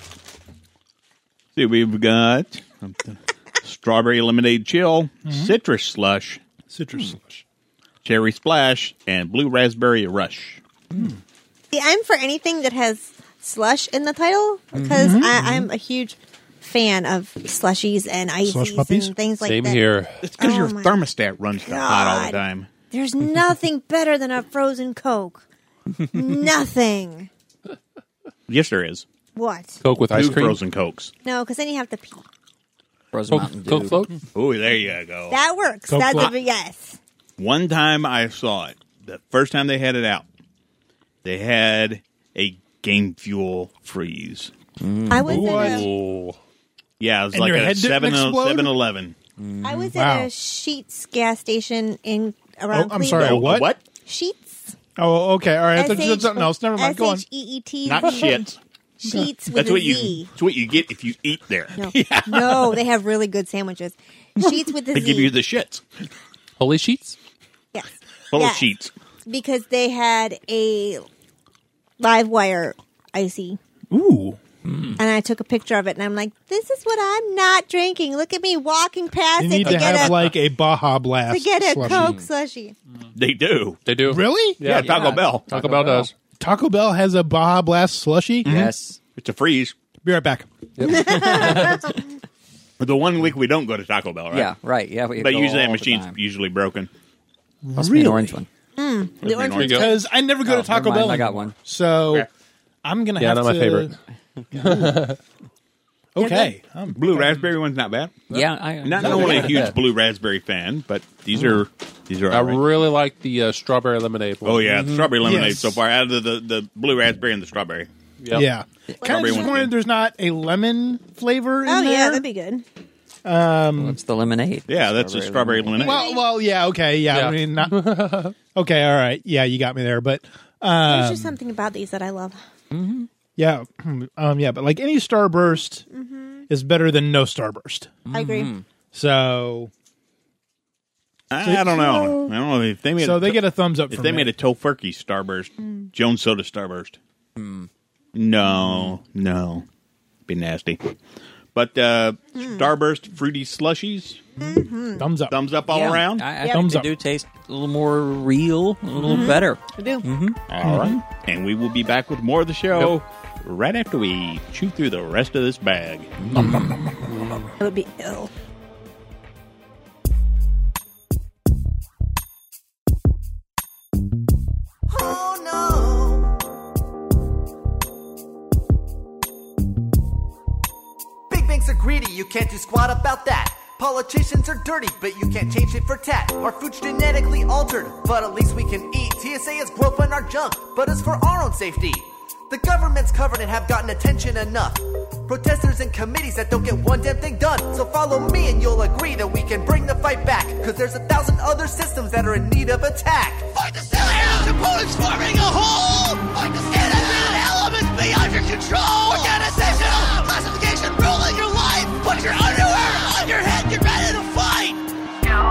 See, we've got strawberry lemonade chill, citrus slush, Citrus slush. cherry splash, and blue raspberry rush. See, I'm for anything that has slush in the title because I'm a huge fan of slushies and Slush ices puppies? and things like Same that. here. It's because Oh your my thermostat runs to hot all the God. time. There's nothing better than a frozen Coke. Nothing. Yes, there is. What? Coke with ice Two cream. frozen Cokes. No, because then you have to pee. Frozen Mountain Coke Dew. float. Oh, there you go. That works. Coke That's float. a yes. One time I saw it. The first time they had it out, they had a Game Fuel freeze. I was Oh. Yeah, it was And like your a head didn't explode? 7-Eleven. I was Wow. at a Sheetz gas station in around. Oh, I'm sorry, Cleveland. what? What? Sheetz. Oh, okay. All right. I thought you said something else. Never mind. Go on. SHEET. Not shit. Sheets with That's a what Z. that's what you get if you eat there. No. No, they have really good sandwiches. Sheets with a They Z. give you the shits. Holy sheets. Yes. Full Yes. of sheets. Because they had a live wire icy. Ooh. And I took a picture of it, and I'm like, "This is what I'm not drinking. Look at me walking past You it need to to get have a like a Baja Blast. to get a slushie. Coke slushy." They do. They do. Really? Yeah, Taco Bell. Taco Bell does. Taco Bell has a Baja Blast slushy? Yes. It's a freeze. Be right back. The 1 week we don't go to Taco Bell, right? Yeah, right. Yeah, we But go usually that all the machine's time. usually broken. Must be an orange one. The orange orange. Because I never go to Taco never mind, Bell. I got anymore. one. So Okay. I'm going to Yeah, have not to. my favorite. Okay. Blue raspberry one's not bad. Yeah, I Not no, only a yeah. huge blue raspberry fan, but these are I all right. really like the strawberry lemonade one. Oh yeah, the strawberry lemonade Yes. so far out of the blue raspberry and the strawberry. Yep. Yeah. Kind Strawberry of one's disappointed good. there's not a lemon flavor in Oh there. yeah, that'd be good. What's the lemonade? Yeah, that's a strawberry lemonade. Well, yeah, okay, yeah. Yeah. I mean, not, okay, all right, yeah, you got me there, but There's just something about these that I love. yeah, yeah, but like any Starburst is better than no Starburst. I agree. So, I don't know. I don't know if they made they get a thumbs up. if from they me. made a Tofurkey Starburst, Jones Soda Starburst. No, be nasty. But Starburst fruity slushies, thumbs up. thumbs up all Yeah, around. I Yeah. think Thumbs they up. do taste a little more real, a little better. I do. All right, and we will be back with more of the show right after we chew through the rest of this bag. It would be ill. Oh no. Big banks are greedy, you can't do squat about that. Politicians are dirty, but you can't change it for tat. Our food's genetically altered, but at least we can eat. TSA is groping our junk, but it's for our own safety. The government's covered and have gotten attention enough. Protesters and committees that don't get one damn thing done. So follow me and you'll agree that we can bring the fight back. Cause there's 1,000 other systems that are in need of attack. Fight the silly opponents forming a whole. Fight the independent elements beyond your control. Organizational classification ruling your life. Put your underwear on your head, get ready to fight.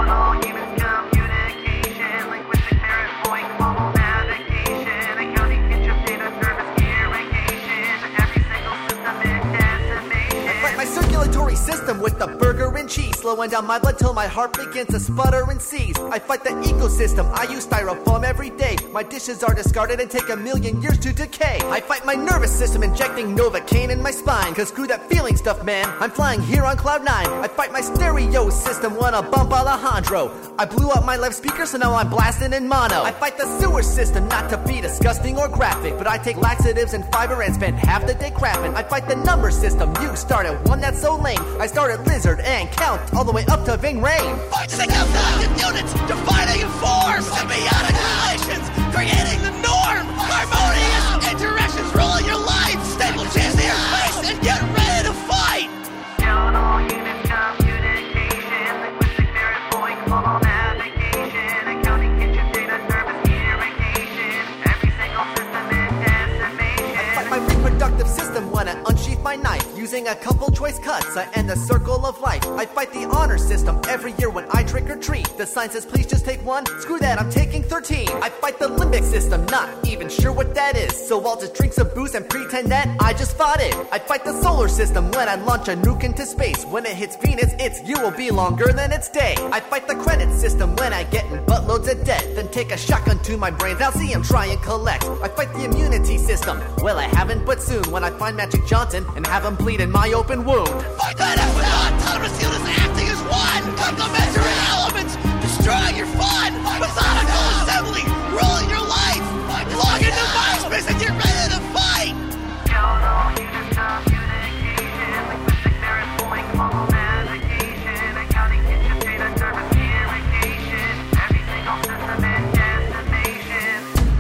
flowing down my blood till my heart begins to sputter and seize. I fight the ecosystem, I use styrofoam every day. My dishes are discarded and take 1,000,000 years to decay. I fight my nervous system, injecting Novocaine in my spine. Cause screw that feeling stuff, man, I'm flying here on cloud 9. I fight my stereo system, wanna bump Alejandro. I blew up my left speaker, so now I'm blasting in mono. I fight the sewer system, not to be disgusting or graphic, but I take laxatives and fiber and spend half the day crapping. I fight the number system, you started one that's so lame. I started lizard and count all the way up to Ving Rhames. Fight single-selected units, defining force, symbiotic relations, creating the norm. Harmonious interactions ruling your life. Staple chance to your face and get ready to fight. Down all units, communication, linguistic verifying, follow navigation, accounting, kitchen data, service, irrigation, every single system in decimation. I fight my reproductive system when I unsheath my knife. Using a couple choice cuts, I end the circle of life. I fight the honor system every year when I trick or treat. The sign says please just take one, screw that, I'm taking 13. I fight the limbic system, not even sure what that is, so I'll just drink some booze and pretend that I just fought it. I fight the solar system when I launch a nuke into space. When it hits Venus, its year will be longer than its day. I fight the credit system when I get in buttloads of debt, then take a shotgun to my brains, now see him try and collect. I fight the immunity system, well I haven't but soon, when I find Magic Johnson and have him bleed in my open wound. Fight that up with autonomous units acting as one. Complementary elements destroying your fun. Methodical assembly ruling your life. Log into MySpace and get ready to fight. Count all units, communication, linguistic verifying, follow navigation, accounting, kitchen data, service, irrigation, every single system in decimation.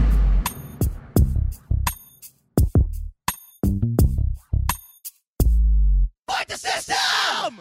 Fight the system!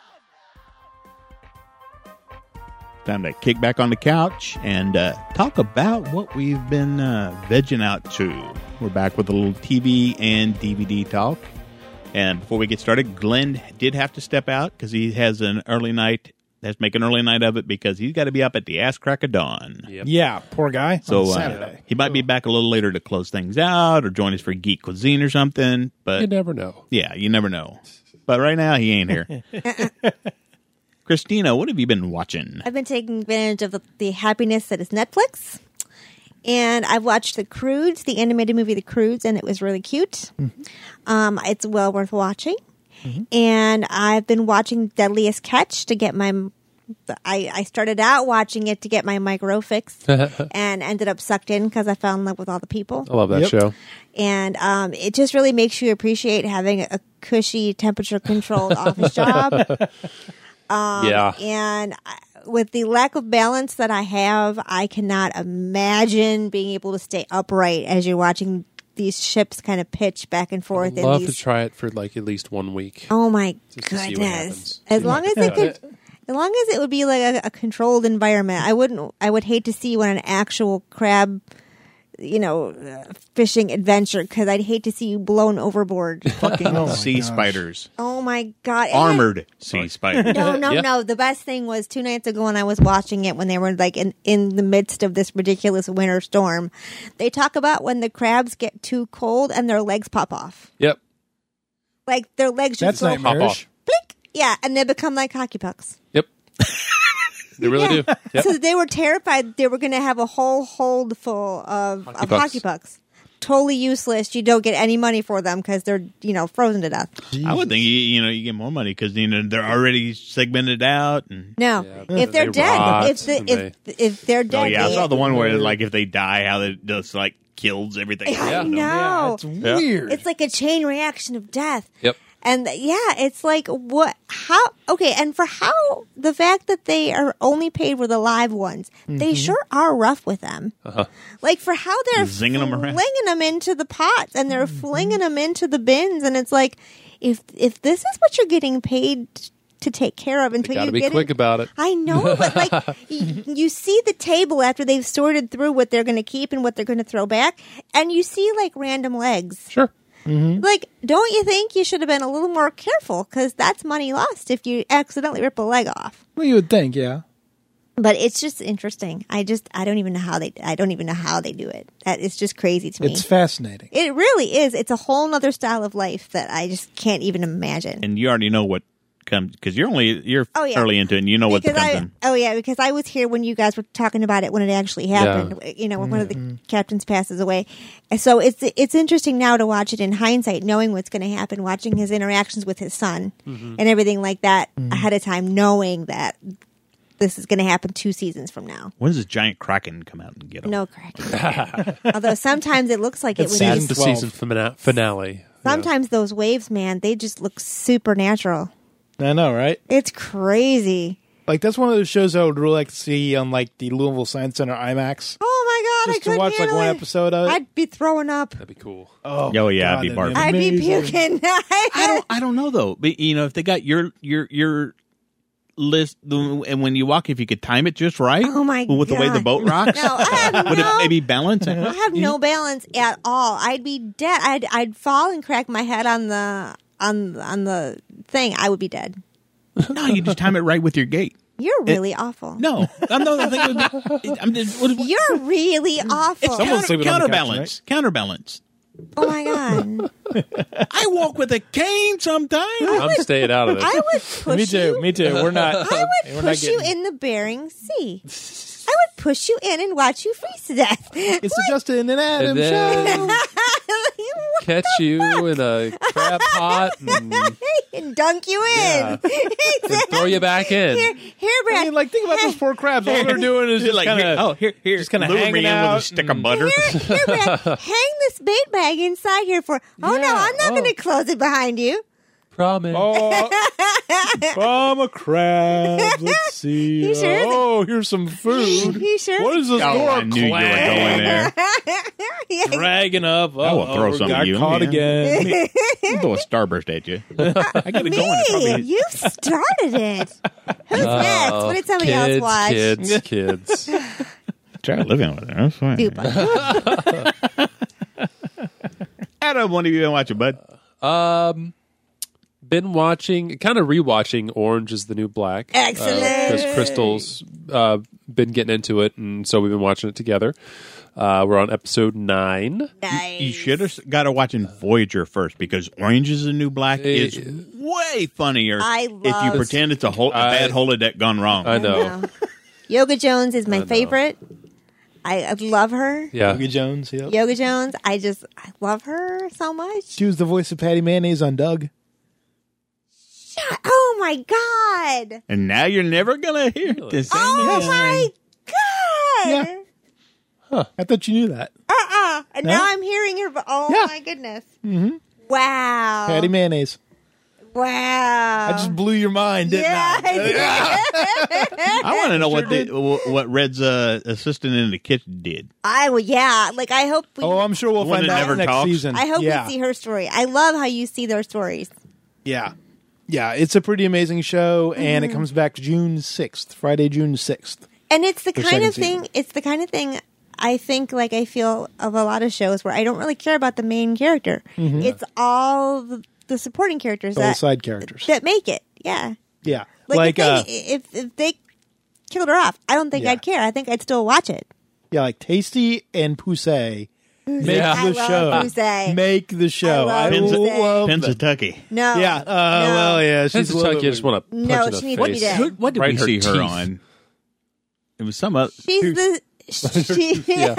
Time to kick back on the couch and talk about what we've been vegging out to. We're back with a little TV and DVD talk. And before we get started, Glenn did have to step out because he has an early night. Has to make an early night of it because he's got to be up at the ass crack of dawn. Yep. Yeah, poor guy. So on Saturday. he might be back a little later to close things out or join us for Geek Cuisine or something. But You never know. yeah, you never know. But right now, he ain't here. Christina, what have you been watching? I've been taking advantage of the happiness that is Netflix. And I've watched The Croods, the animated movie The Croods, and it was really cute. Mm-hmm. It's well worth watching. Mm-hmm. And I've been watching Deadliest Catch to get my... I started out watching it to get my micro fix and ended up sucked in because I fell in love with all the people. I love that show. And it just really makes you appreciate having a cushy, temperature-controlled office job. Yeah. And with the lack of balance that I have, I cannot imagine being able to stay upright as you're watching these ships kind of pitch back and forth. I'd love to try it for like at least 1 week. Oh my Just to see what goodness! happens. As long as it could, as long as it would be like a controlled environment, I would hate to see when an actual crab, fishing adventure, because I'd hate to see you blown overboard. Fucking sea spiders. Oh my god! Armored sea spiders. No. The best thing was 2 nights ago when I was watching it when they were like in the midst of this ridiculous winter storm. They talk about when the crabs get too cold and their legs pop off. Yep. Like their legs just That's go nightmarish. Pop off. blink. Yeah, and they become like hockey pucks. Yep. They really do. Yep. So they were terrified they were going to have a whole hold full of hockey pucks. Totally useless. You don't get any money for them because they're, frozen to death. I would think you get more money because they're already segmented out. And No, Yeah, if they're they dead, rot if they're dead, oh yeah, I they- saw the one where like if they die, how it just like kills everything. I know. Yeah, it's weird. It's like a chain reaction of death. Yep. And it's like what? How? Okay, and for how the fact that they are only paid for the live ones, they sure are rough with them. Uh-huh. Like for how they're Zinging them around. flinging them into the pots and they're flinging them into the bins, and it's like if this is what you're getting paid to take care of until Got you to be get quick it. about it. I know, but like you see the table after they've sorted through what they're going to keep and what they're going to throw back, and you see like random legs. Sure. Like, don't you think you should have been a little more careful? Because that's money lost if you accidentally rip a leg off. Well, you would think, yeah. But it's just interesting. I don't even know how they do it. It's just crazy to me. It's fascinating. It really is. It's a whole nother style of life that I just can't even imagine. And you already know what comes because you're Oh, yeah. early into it and you know what comes in. Because I was here when you guys were talking about it when it actually happened. You know, when one of the captains passes away. And so it's interesting now to watch it in hindsight, knowing what's going to happen, watching his interactions with his son and everything like that ahead of time, knowing that this is going to happen 2 seasons from now. When does this giant kraken come out and get him? No kraken. Although sometimes it looks like it would That's be. the season finale. Sometimes those waves, man, they just look supernatural. I know, right? It's crazy. Like, that's one of those shows I would really like to see on, like, the Louisville Science Center IMAX. Oh, my God, Just to watch, like, one episode of it. I'd be throwing up. That'd be cool. Oh yeah, I'd be God, barfing. I'd be amazing. puking. I don't know though. But you know, if they got your list, and when you walk, if you could time it just right, Oh, my with the way the God. boat rocks, No, I have would no- it maybe balance? I have no balance at all. I'd be dead. I'd fall and crack my head on the thing. I would be dead. No, you just time it right with your gait. You're really awful. No, I'm not thinking. I'm just, You're really awful. Someone's sleeping on the couch, counterbalance. Counterbalance. Oh my God. I walk with a cane sometimes. I'm staying out of this. I would push you. Me too. We're not. I would push you in the Bering Sea. I would push you in and watch you freeze to death. It's the Justin and Adam And then- show. Catch you in a crab pot and dunk you in. Yeah. and throw you back in. Here, Brad. I mean, like, think about those poor crabs. All they're doing is just Like, kind of. here, just kinda lure me hanging in out with a stick of butter. Here, Brad. Hang this bait bag inside here for. Oh no, I'm not going to close it behind you. Promise. I'm a crab. Let's see. You sure? Oh, here's some food. You sure? What is this Oh, door I knew you were going there. Yeah. dragging up? I will throw some at got you. caught Yeah. again. I'll throw a starburst at you. I got it going. It's Me, probably, you started it. Who's next? What did somebody else watch? Kids. try living with it. That's fine. Dude, Adam, what have you been watching, bud? Been watching, kind of rewatching Orange is the New Black. Excellent. Because Crystal's been getting into it, and so we've been watching it together. We're on episode 9. nice. You should have got to watch Voyager first because Orange is the New Black is way funnier I if you love- pretend it's a bad holodeck gone wrong. I know. Yoga Jones is my favorite. I love her. Yeah. Yoga Jones. Yep. Yoga Jones, I love her so much. She was the voice of Patty Mayonnaise on Doug. Oh my God. And now you're never going to hear this. Oh my God. Yeah. I thought you knew that. And now I'm hearing her. Oh Yeah. my goodness. Mm-hmm. Wow. Patty Mayonnaise. Wow. I just blew your mind, didn't yeah, I? I want to know what Red's assistant in the kitchen did. I will. Yeah. Like I hope. Oh, I'm sure we'll One find that out never next talks? season. I hope yeah. we see her story. I love how you see their stories. Yeah. Yeah, it's a pretty amazing show, and it comes back June 6th, Friday, June 6th. And it's the For kind of second thing. season. It's the kind of thing. I think, like I feel of a lot of shows where I don't really care about the main character. It's all the supporting characters All the that side characters. that make it. Yeah. Yeah. Like if they killed her off, I don't think Yeah. I'd care. I think I'd still watch it. yeah, like Tasty and Poussey make Yeah. I the love show. Poussey. Make the show. I I love Poussey. love them. Pennsatucky. No. Yeah. No. Well, yeah. She's Since a little Chuck, you just want to punch No, in the she needs to be face. dead. What did Right we in see her her teeth. on? It was some other. She's the Yeah,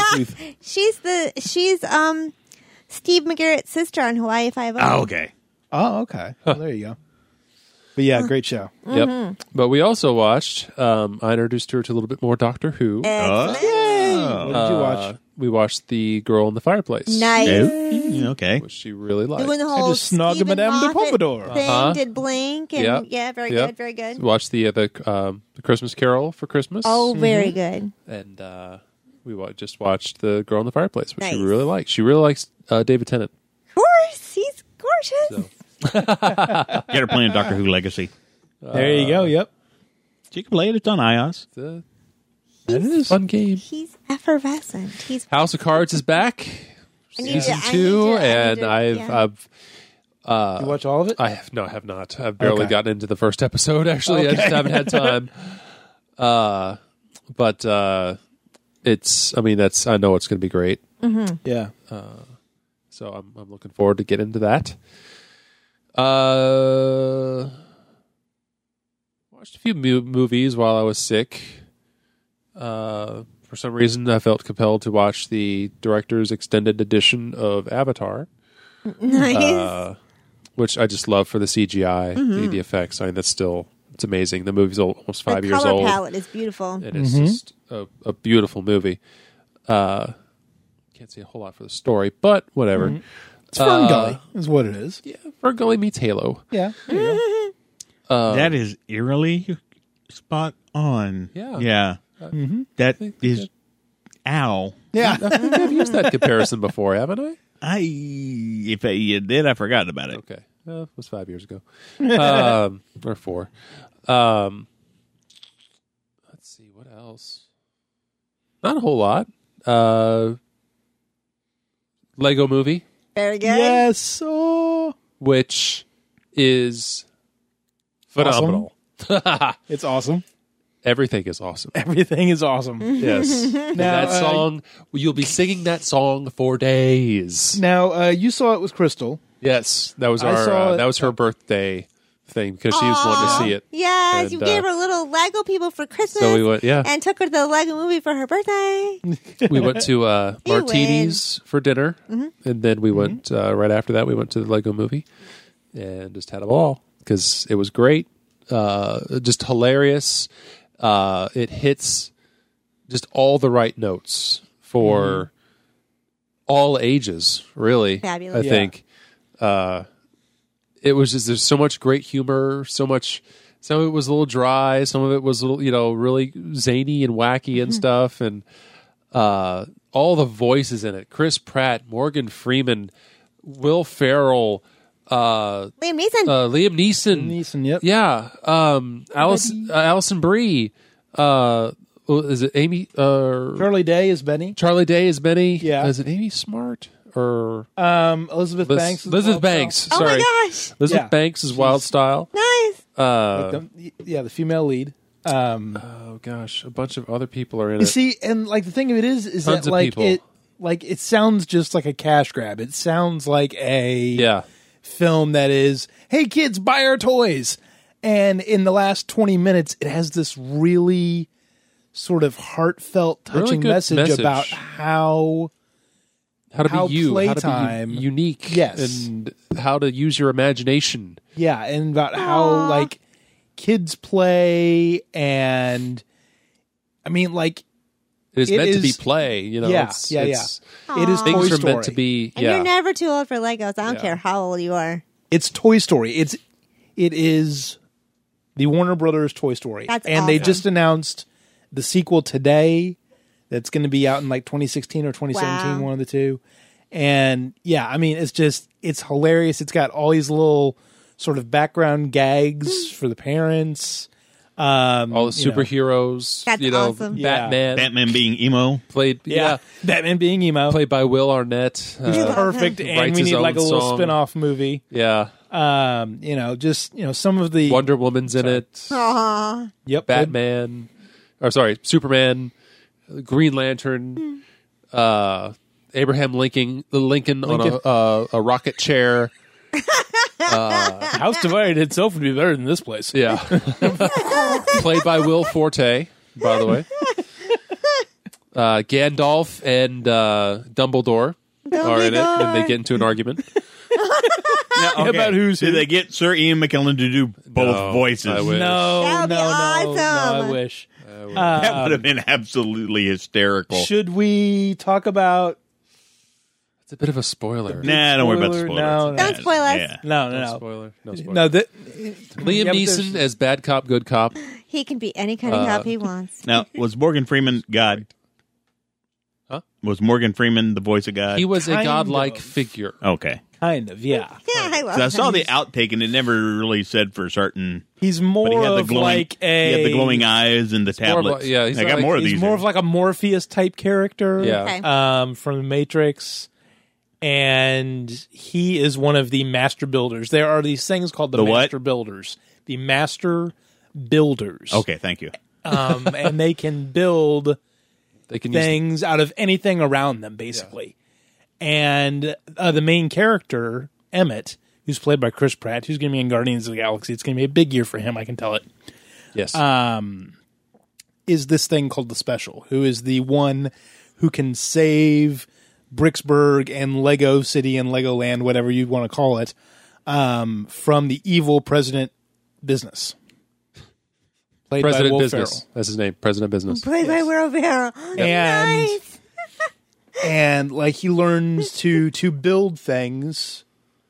she's Steve McGarrett's sister on Hawaii Five-0. Oh, okay. Oh, okay. Well, there you go. But yeah, great show. Yep. But we also watched, I introduced her to a little bit more Doctor Who. Excellent. What did you watch? We watched The Girl in the Fireplace. Nice. Okay. Which she really liked. Doing the whole just snog Stephen Madame de Moffat Pompadour. thing, did Blink, and Yep. yeah, very Yep. good, very good. Watched the Christmas Carol for Christmas. Oh, very good. And we just watched The Girl in the Fireplace, which Nice. she really likes. She really likes David Tennant. Of course, he's gorgeous. Get her playing Doctor Who Legacy. There you go. Yep. She can play it. It's on iOS. That is a fun game. He's effervescent. He's House of Cards is back, I need season to- I 2, need to- and yeah. I've You watch all of it? I have not. I've barely Okay. gotten into the first episode. Actually, I just haven't had time. But it's. I mean, I know it's going to be great. Yeah. So I'm looking forward to get into that. watched a few movies while I was sick. For some reason, I felt compelled to watch the director's extended edition of Avatar. Nice. Which I just love for the CGI, the effects. I mean, it's amazing. The movie's almost 5 the years color old. palette is beautiful. And it's just a beautiful movie. Can't say a whole lot for the story, but whatever. It's Ferngully, is what it is. Yeah, Ferngully meets Halo. Yeah. There you go. That is eerily spot on. Yeah. Yeah. That is. Ow. Yeah. I think I've used that comparison before, haven't I? If you did, I forgot about it. Okay. It was 5 years ago. Or 4. Let's see, what else? Not a whole lot. Lego Movie, Very good. Yes. Oh, which is phenomenal. it's awesome. Everything is awesome. Everything is awesome. Yes. And that song, you'll be singing that song for days. Now, you saw it with Crystal. Yes. That was I saw it- that was her birthday thing because she was wanting to see it. Yes, And, you gave her little Lego people for Christmas. So we went, yeah. And took her to the Lego movie for her birthday. We went to You Martini's for dinner, and then we went right after that. We went to the Lego Movie and just had a ball because it was great, just hilarious. It hits just all the right notes for all ages, really. Fabulous. I think it was just there's so much great humor, so much. Some of it was a little dry, some of it was a little, really zany and wacky and stuff, and all the voices in it: Chris Pratt, Morgan Freeman, Will Ferrell, Liam Neeson. Liam Neeson. Neeson, yep. Yeah, Alison Brie. Is it Amy? Charlie Day is Benny. Charlie Day is Benny. Yeah. Is it Amy Smart or Elizabeth Banks. is Elizabeth Wild Banks? Style. Oh my Sorry, gosh. Elizabeth Yeah. Banks is Wild Style. Nice. The female lead. Oh gosh, a bunch of other people are in You it. see, and like the thing of it is Tons that of like people. it sounds just like a cash grab. It sounds like a Yeah, film that is, hey kids, buy our toys. And in the last 20 minutes, it has this really sort of heartfelt, touching good message about how to how be you, how to playtime- be unique, Yes. and how to use your imagination. yeah, and about how like kids play, and I mean like It is It meant to be is- play. yeah, it's, yeah. it's- it is Things Toy are Story. meant to be. And Yeah, you're never too old for Legos. I don't care how old you are. It's Toy Story. It is the Warner Brothers Toy Story. That's and they awesome. just announced the sequel today that's going to be out in like 2016 or 2017, Wow. one of the two. And yeah, I mean, it's hilarious. It's got all these little sort of background gags for the parents. all the you know. superheroes. That's awesome. Yeah. Batman being emo. played. Yeah. Batman being emo. Played by Will Arnett. Perfect. And writes we his need like a own little song. spin-off movie. Yeah, Some of the Wonder Woman's in it. Aw. Yep. Batman, or sorry, Superman, Green Lantern, Abraham Lincoln on a rocket chair. House divided itself would be better than this place. Yeah, played by Will Forte, by the way. Gandalf and Dumbledore are in it, and they get into an argument. Now, okay, about who's Did who? they get Sir Ian McKellen to do both No, voices? I wish. No, That would be no, awesome. I wish. That would have been absolutely hysterical. Should we talk about? It's a bit of a spoiler. Nah, don't worry about the Spoiler? spoilers. No, Don't spoil us. Yeah. No, No no, spoiler. No spoiler. no. Liam Yeah, but Neeson as bad cop, good cop. He can be any kind of cop he wants. Now, was Morgan Freeman God? Huh? Was Morgan Freeman the voice of God? He was a Kind godlike of. figure. Okay. kind of. Yeah, Yeah, I love So I saw him. the outtake, and it never really said for certain. he's But more he had the of glowing, like a. he had the glowing eyes and the more of a- tablets. yeah, he's I got like- more of He's these. more of like a Morpheus type character. Yeah. Okay. From the Matrix. And he is one of the master builders. There are these things called the The what? master builders. The master builders. Okay, thank you. And they can build They can use things out of anything around them, basically. And the main character, Emmett, who's played by Chris Pratt, who's going to be in Guardians of the Galaxy. It's going to be a big year for him, I can tell it. Yes. is this thing called the Special, who is the one who can save Bricksburg and Lego City and Legoland, whatever you'd want to call it, from the evil President Business. Played President by Will Business. Ferrell. That's his name. President Business. Played by Will Ferrell. And Nice. and like he learns to build things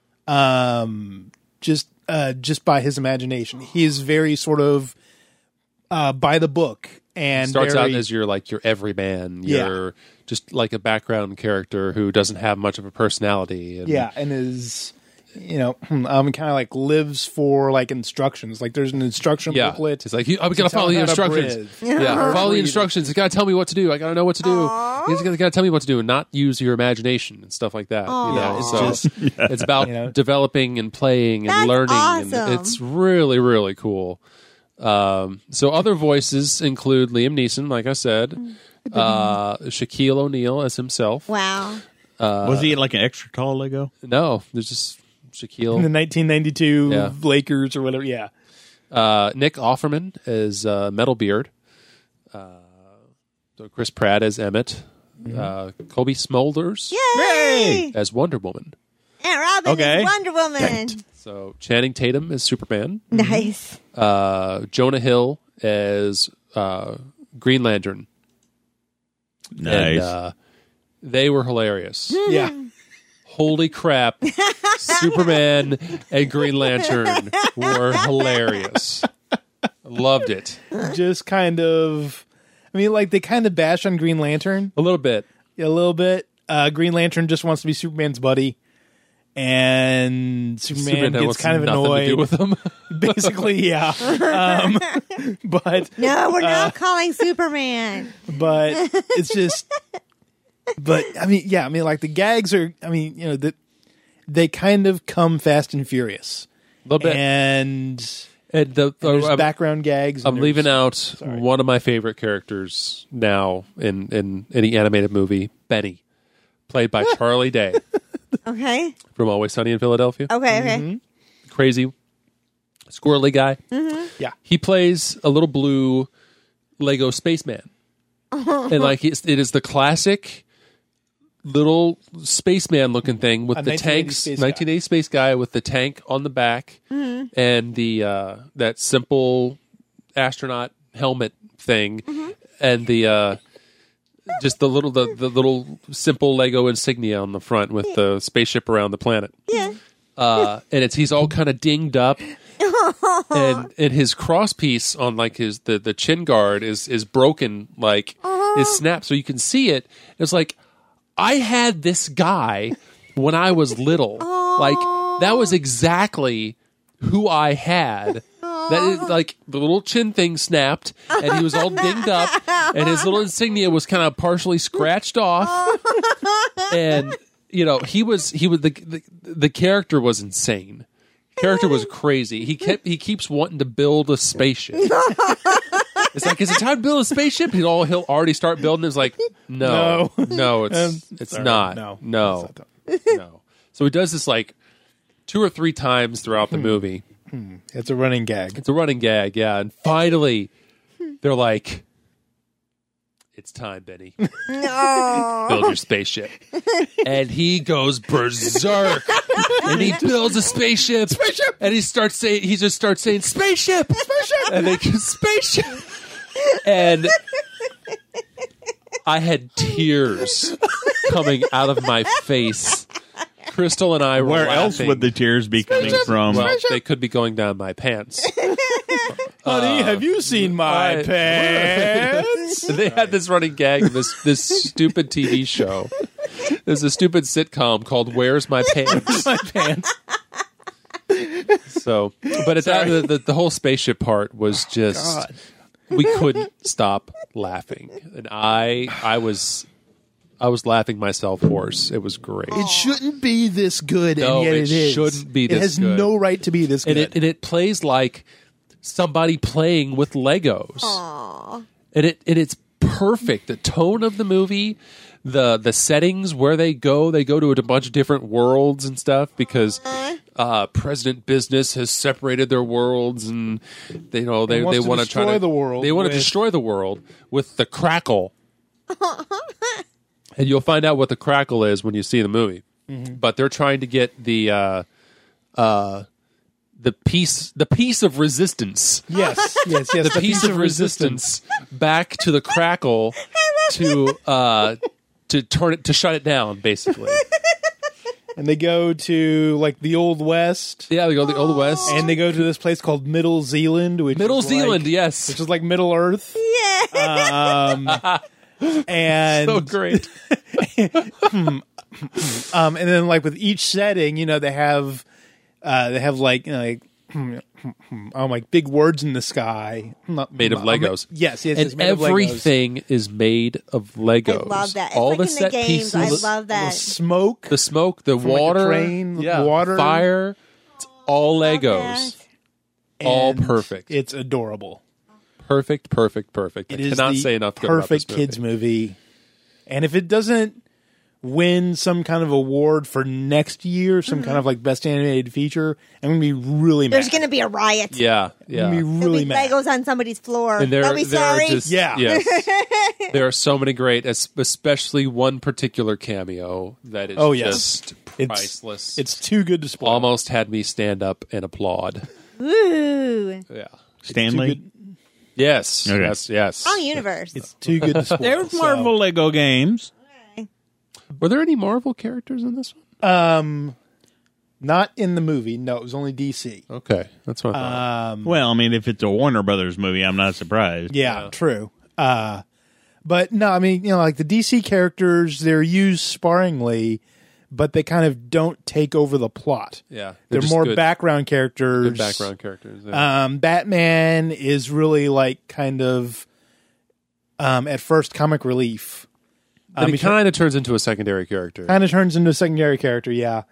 just by his imagination. He is very sort of by the book and Starts very, out as your everyman. Yeah. You're just like a background character who doesn't have much of a personality. And and is kind of like lives for like instructions. Like there's an instruction booklet. It's like, I gotta follow the instructions. Yeah, follow the instructions. You gotta tell me what to do. I gotta know what to do. You gotta tell me what to do and not use your imagination and stuff like that. It's about developing and playing and That's learning. awesome. And it's really, really cool. So other voices include Liam Neeson, like I said, Shaquille O'Neal as himself. Wow. Was he like an extra tall Lego? No, there's just Shaquille. In the 1992 Lakers or whatever. Yeah. Nick Offerman as Metalbeard. So Chris Pratt as Emmett. Kobe Smulders Yay! as Wonder Woman. Aunt Robin is Wonder Woman. So Channing Tatum as Superman. Nice. Jonah Hill as Green Lantern. Nice. And, they were hilarious. Yeah. Holy crap. Superman and Green Lantern were hilarious. Loved it. Just kind of, they kind of bash on Green Lantern. A little bit. A little bit. Green Lantern just wants to be Superman's buddy. And Superman gets kind of nothing annoyed. to do with them. Basically, yeah. But No, we're not calling Superman. but it's just, but like the gags are, they kind of come fast and furious. A little bit. And there's background gags. I'm leaving out one of my favorite characters now in any animated movie, Benny, played by Charlie Day. Okay. From Always Sunny in Philadelphia. Okay. Crazy, squirrely guy. Yeah. He plays a little blue Lego spaceman. And it is the classic little spaceman looking thing with the tanks. 1980 space guy with the tank on the back and the that simple astronaut helmet thing and the just the little simple Lego insignia on the front with the spaceship around the planet. Yeah. And he's all kind of dinged up. And his crosspiece on the chin guard is broken, is snapped, so you can see it. It's like, I had this guy when I was little. That was exactly who I had. That is the little chin thing snapped, and he was all dinged up, and his little insignia was kind of partially scratched off, and he was the character was insane. Character was crazy. He keeps wanting to build a spaceship. It's like, is it time to build a spaceship? He'll already start building. It's like, no, it's not. No. So he does this 2 or 3 times throughout the movie. It's a running gag. It's a running gag, yeah. And finally, they're like, it's time, Benny. No. Build your spaceship. And he goes berserk. And he builds a spaceship. And he just starts saying, spaceship! Spaceship! And they go, spaceship! And I had tears coming out of my face. Crystal and I were Where else laughing. would the tears be coming from? Well, they could be going down my pants. Honey, have you seen my pants? They had this running gag in this stupid TV show. There's a stupid sitcom called Where's My Pants? My pants. So, but at that, the whole spaceship part was just, we couldn't stop laughing. And I was laughing myself hoarse. It was great. It shouldn't be this good, No, and yet it it is. shouldn't be this It has good. no right to be this good. And it plays like somebody playing with Legos. Aww. And it's perfect. The tone of the movie, the settings where they go to a bunch of different worlds and stuff because President Business has separated their worlds, and they want to destroy the world. They want to with- destroy the world with the crackle. And you'll find out what the crackle is when you see the movie. Mm-hmm. But they're trying to get the piece of resistance. Yes. The piece of resistance back to the crackle to turn it, to shut it down, basically. And they go to like the Old West. Yeah, they go to the Old West. And they go to this place called Middle Zealand, which Yes. which is like Middle Earth. Yeah. And So great. and then like with each setting, they have like like big words in the sky Made of Legos. Yes, And it's made of Legos. everything is made of Legos. I love that. It's All like the in set the games. pieces, I love The that. smoke. the smoke, the From, like, the water, train, the water. fire. It's all Love Legos. that. All and perfect. It's adorable. Perfect. It I is cannot the say enough good about this perfect kids movie. And if it doesn't win some kind of award for next year, some kind of like best animated feature, I'm gonna be really mad. There's going to be a riot. Yeah, I'm yeah. gonna be There'll really be mad. Legos on somebody's floor. And They'll be there sorry. are just Yeah. yes. There are so many great, especially one particular cameo that is Oh, yes. just It's- priceless. It's too good to spoil. almost had me stand up and applaud. Ooh. Yeah. Stanley. Yes. Okay. Yes. Wrong universe. It's too good to spoil. There's So, Marvel Lego games. Were there any Marvel characters in this one? not in the movie. No, it was only DC. Okay, that's what I thought. Well, I mean, if it's a Warner Brothers movie, I'm not surprised. Yeah, true. But no, I mean, like the DC characters, they're used sparingly, but they kind of don't take over the plot. Yeah, They're just more good, background characters. good background characters. Yeah. Batman is really like kind of at first comic relief. but he kind of turns into a secondary character. Kind of turns into a secondary character, yeah.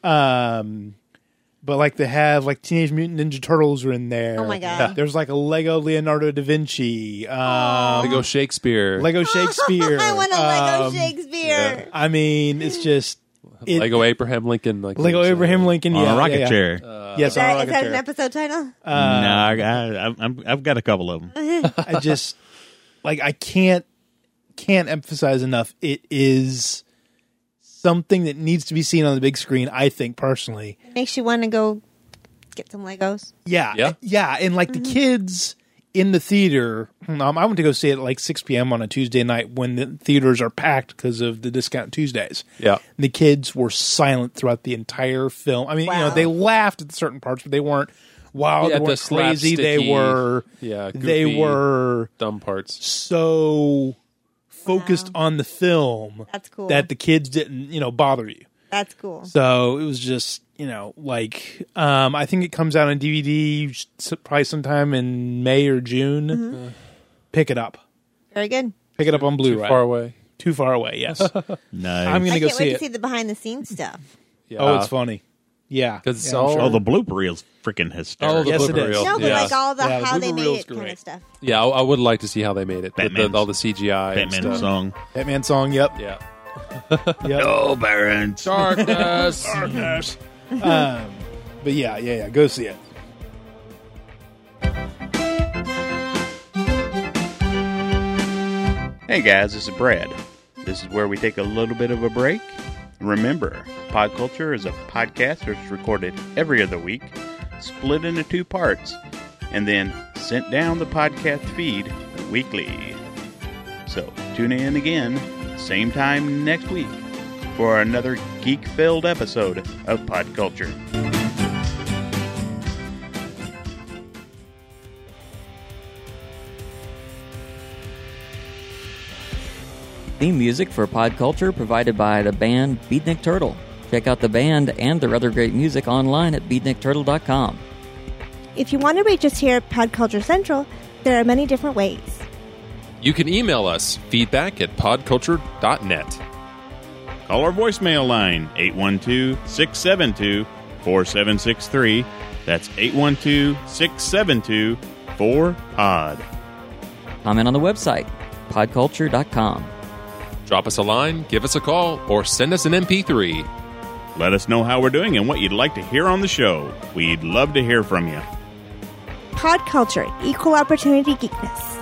But like they have like Teenage Mutant Ninja Turtles are in there. Oh my God. There's like a Lego Leonardo da Vinci. Lego Shakespeare. Lego Shakespeare. I want a Lego Shakespeare. I mean, it's just Lego Abraham Lincoln. Like Lego Abraham Lincoln. On yeah, a rocket yeah. chair. Yes, Is on a that rocket an chair. episode title? No, I've got a couple of them. I just like I can't emphasize enough. It is something that needs to be seen on the big screen. I think personally. Makes you want to go get some Legos. Yeah, and like the kids in the theater. I went to go see it at like 6 p.m. on a Tuesday night when the theaters are packed because of the Discount Tuesdays. Yeah. The kids were silent throughout the entire film. I mean, Wow. they laughed at certain parts, but they weren't wild. Yeah, they weren't the crazy. They slapsticky, were. yeah, They goofy. were Dumb parts. so focused on the film That's cool. that the kids didn't, bother you. That's cool. So it was just, like I think it comes out on DVD probably sometime in May or June. Mm-hmm. Pick it up. Very good. Pick it up on Blu-ray. Far away. Too far away. Yes. Nice. I'm gonna I go can't see wait it. to see the behind the scenes stuff. Yeah. Oh, it's funny. Yeah. 'Cause it's I'm all- sure. Oh, the blooper reel's freaking hysterical. Oh, the Yes, it blooper is. reel. No, but yeah. like all the Yeah, the how they blooper made reel's it kind great. of stuff. Yeah, I would like to see how they made it. Batman's- All the CGI. and Batman stuff. song. Batman song. Yep. Yeah. Yep. Oh, Barons. Darkness. But yeah. Go see it. Hey guys, this is Brad. This is where we take a little bit of a break. Remember, Pod Culture is a podcast that's recorded every other week, split into 2 parts, and then sent down the podcast feed weekly. So tune in again, same time next week, for another geek-filled episode of Pod Culture. Theme music for Pod Culture provided by the band Beatnik Turtle. Check out the band and their other great music online at beatnikturtle.com. If you want to reach us here at Pod Culture Central, there are many different ways. You can email us feedback@podculture.net. Call our voicemail line, 812-672-4763. That's 812-672-4POD. Comment on the website, podculture.com. Drop us a line, give us a call, or send us an MP3. Let us know how we're doing and what you'd like to hear on the show. We'd love to hear from you. Pod culture, equal opportunity geekness.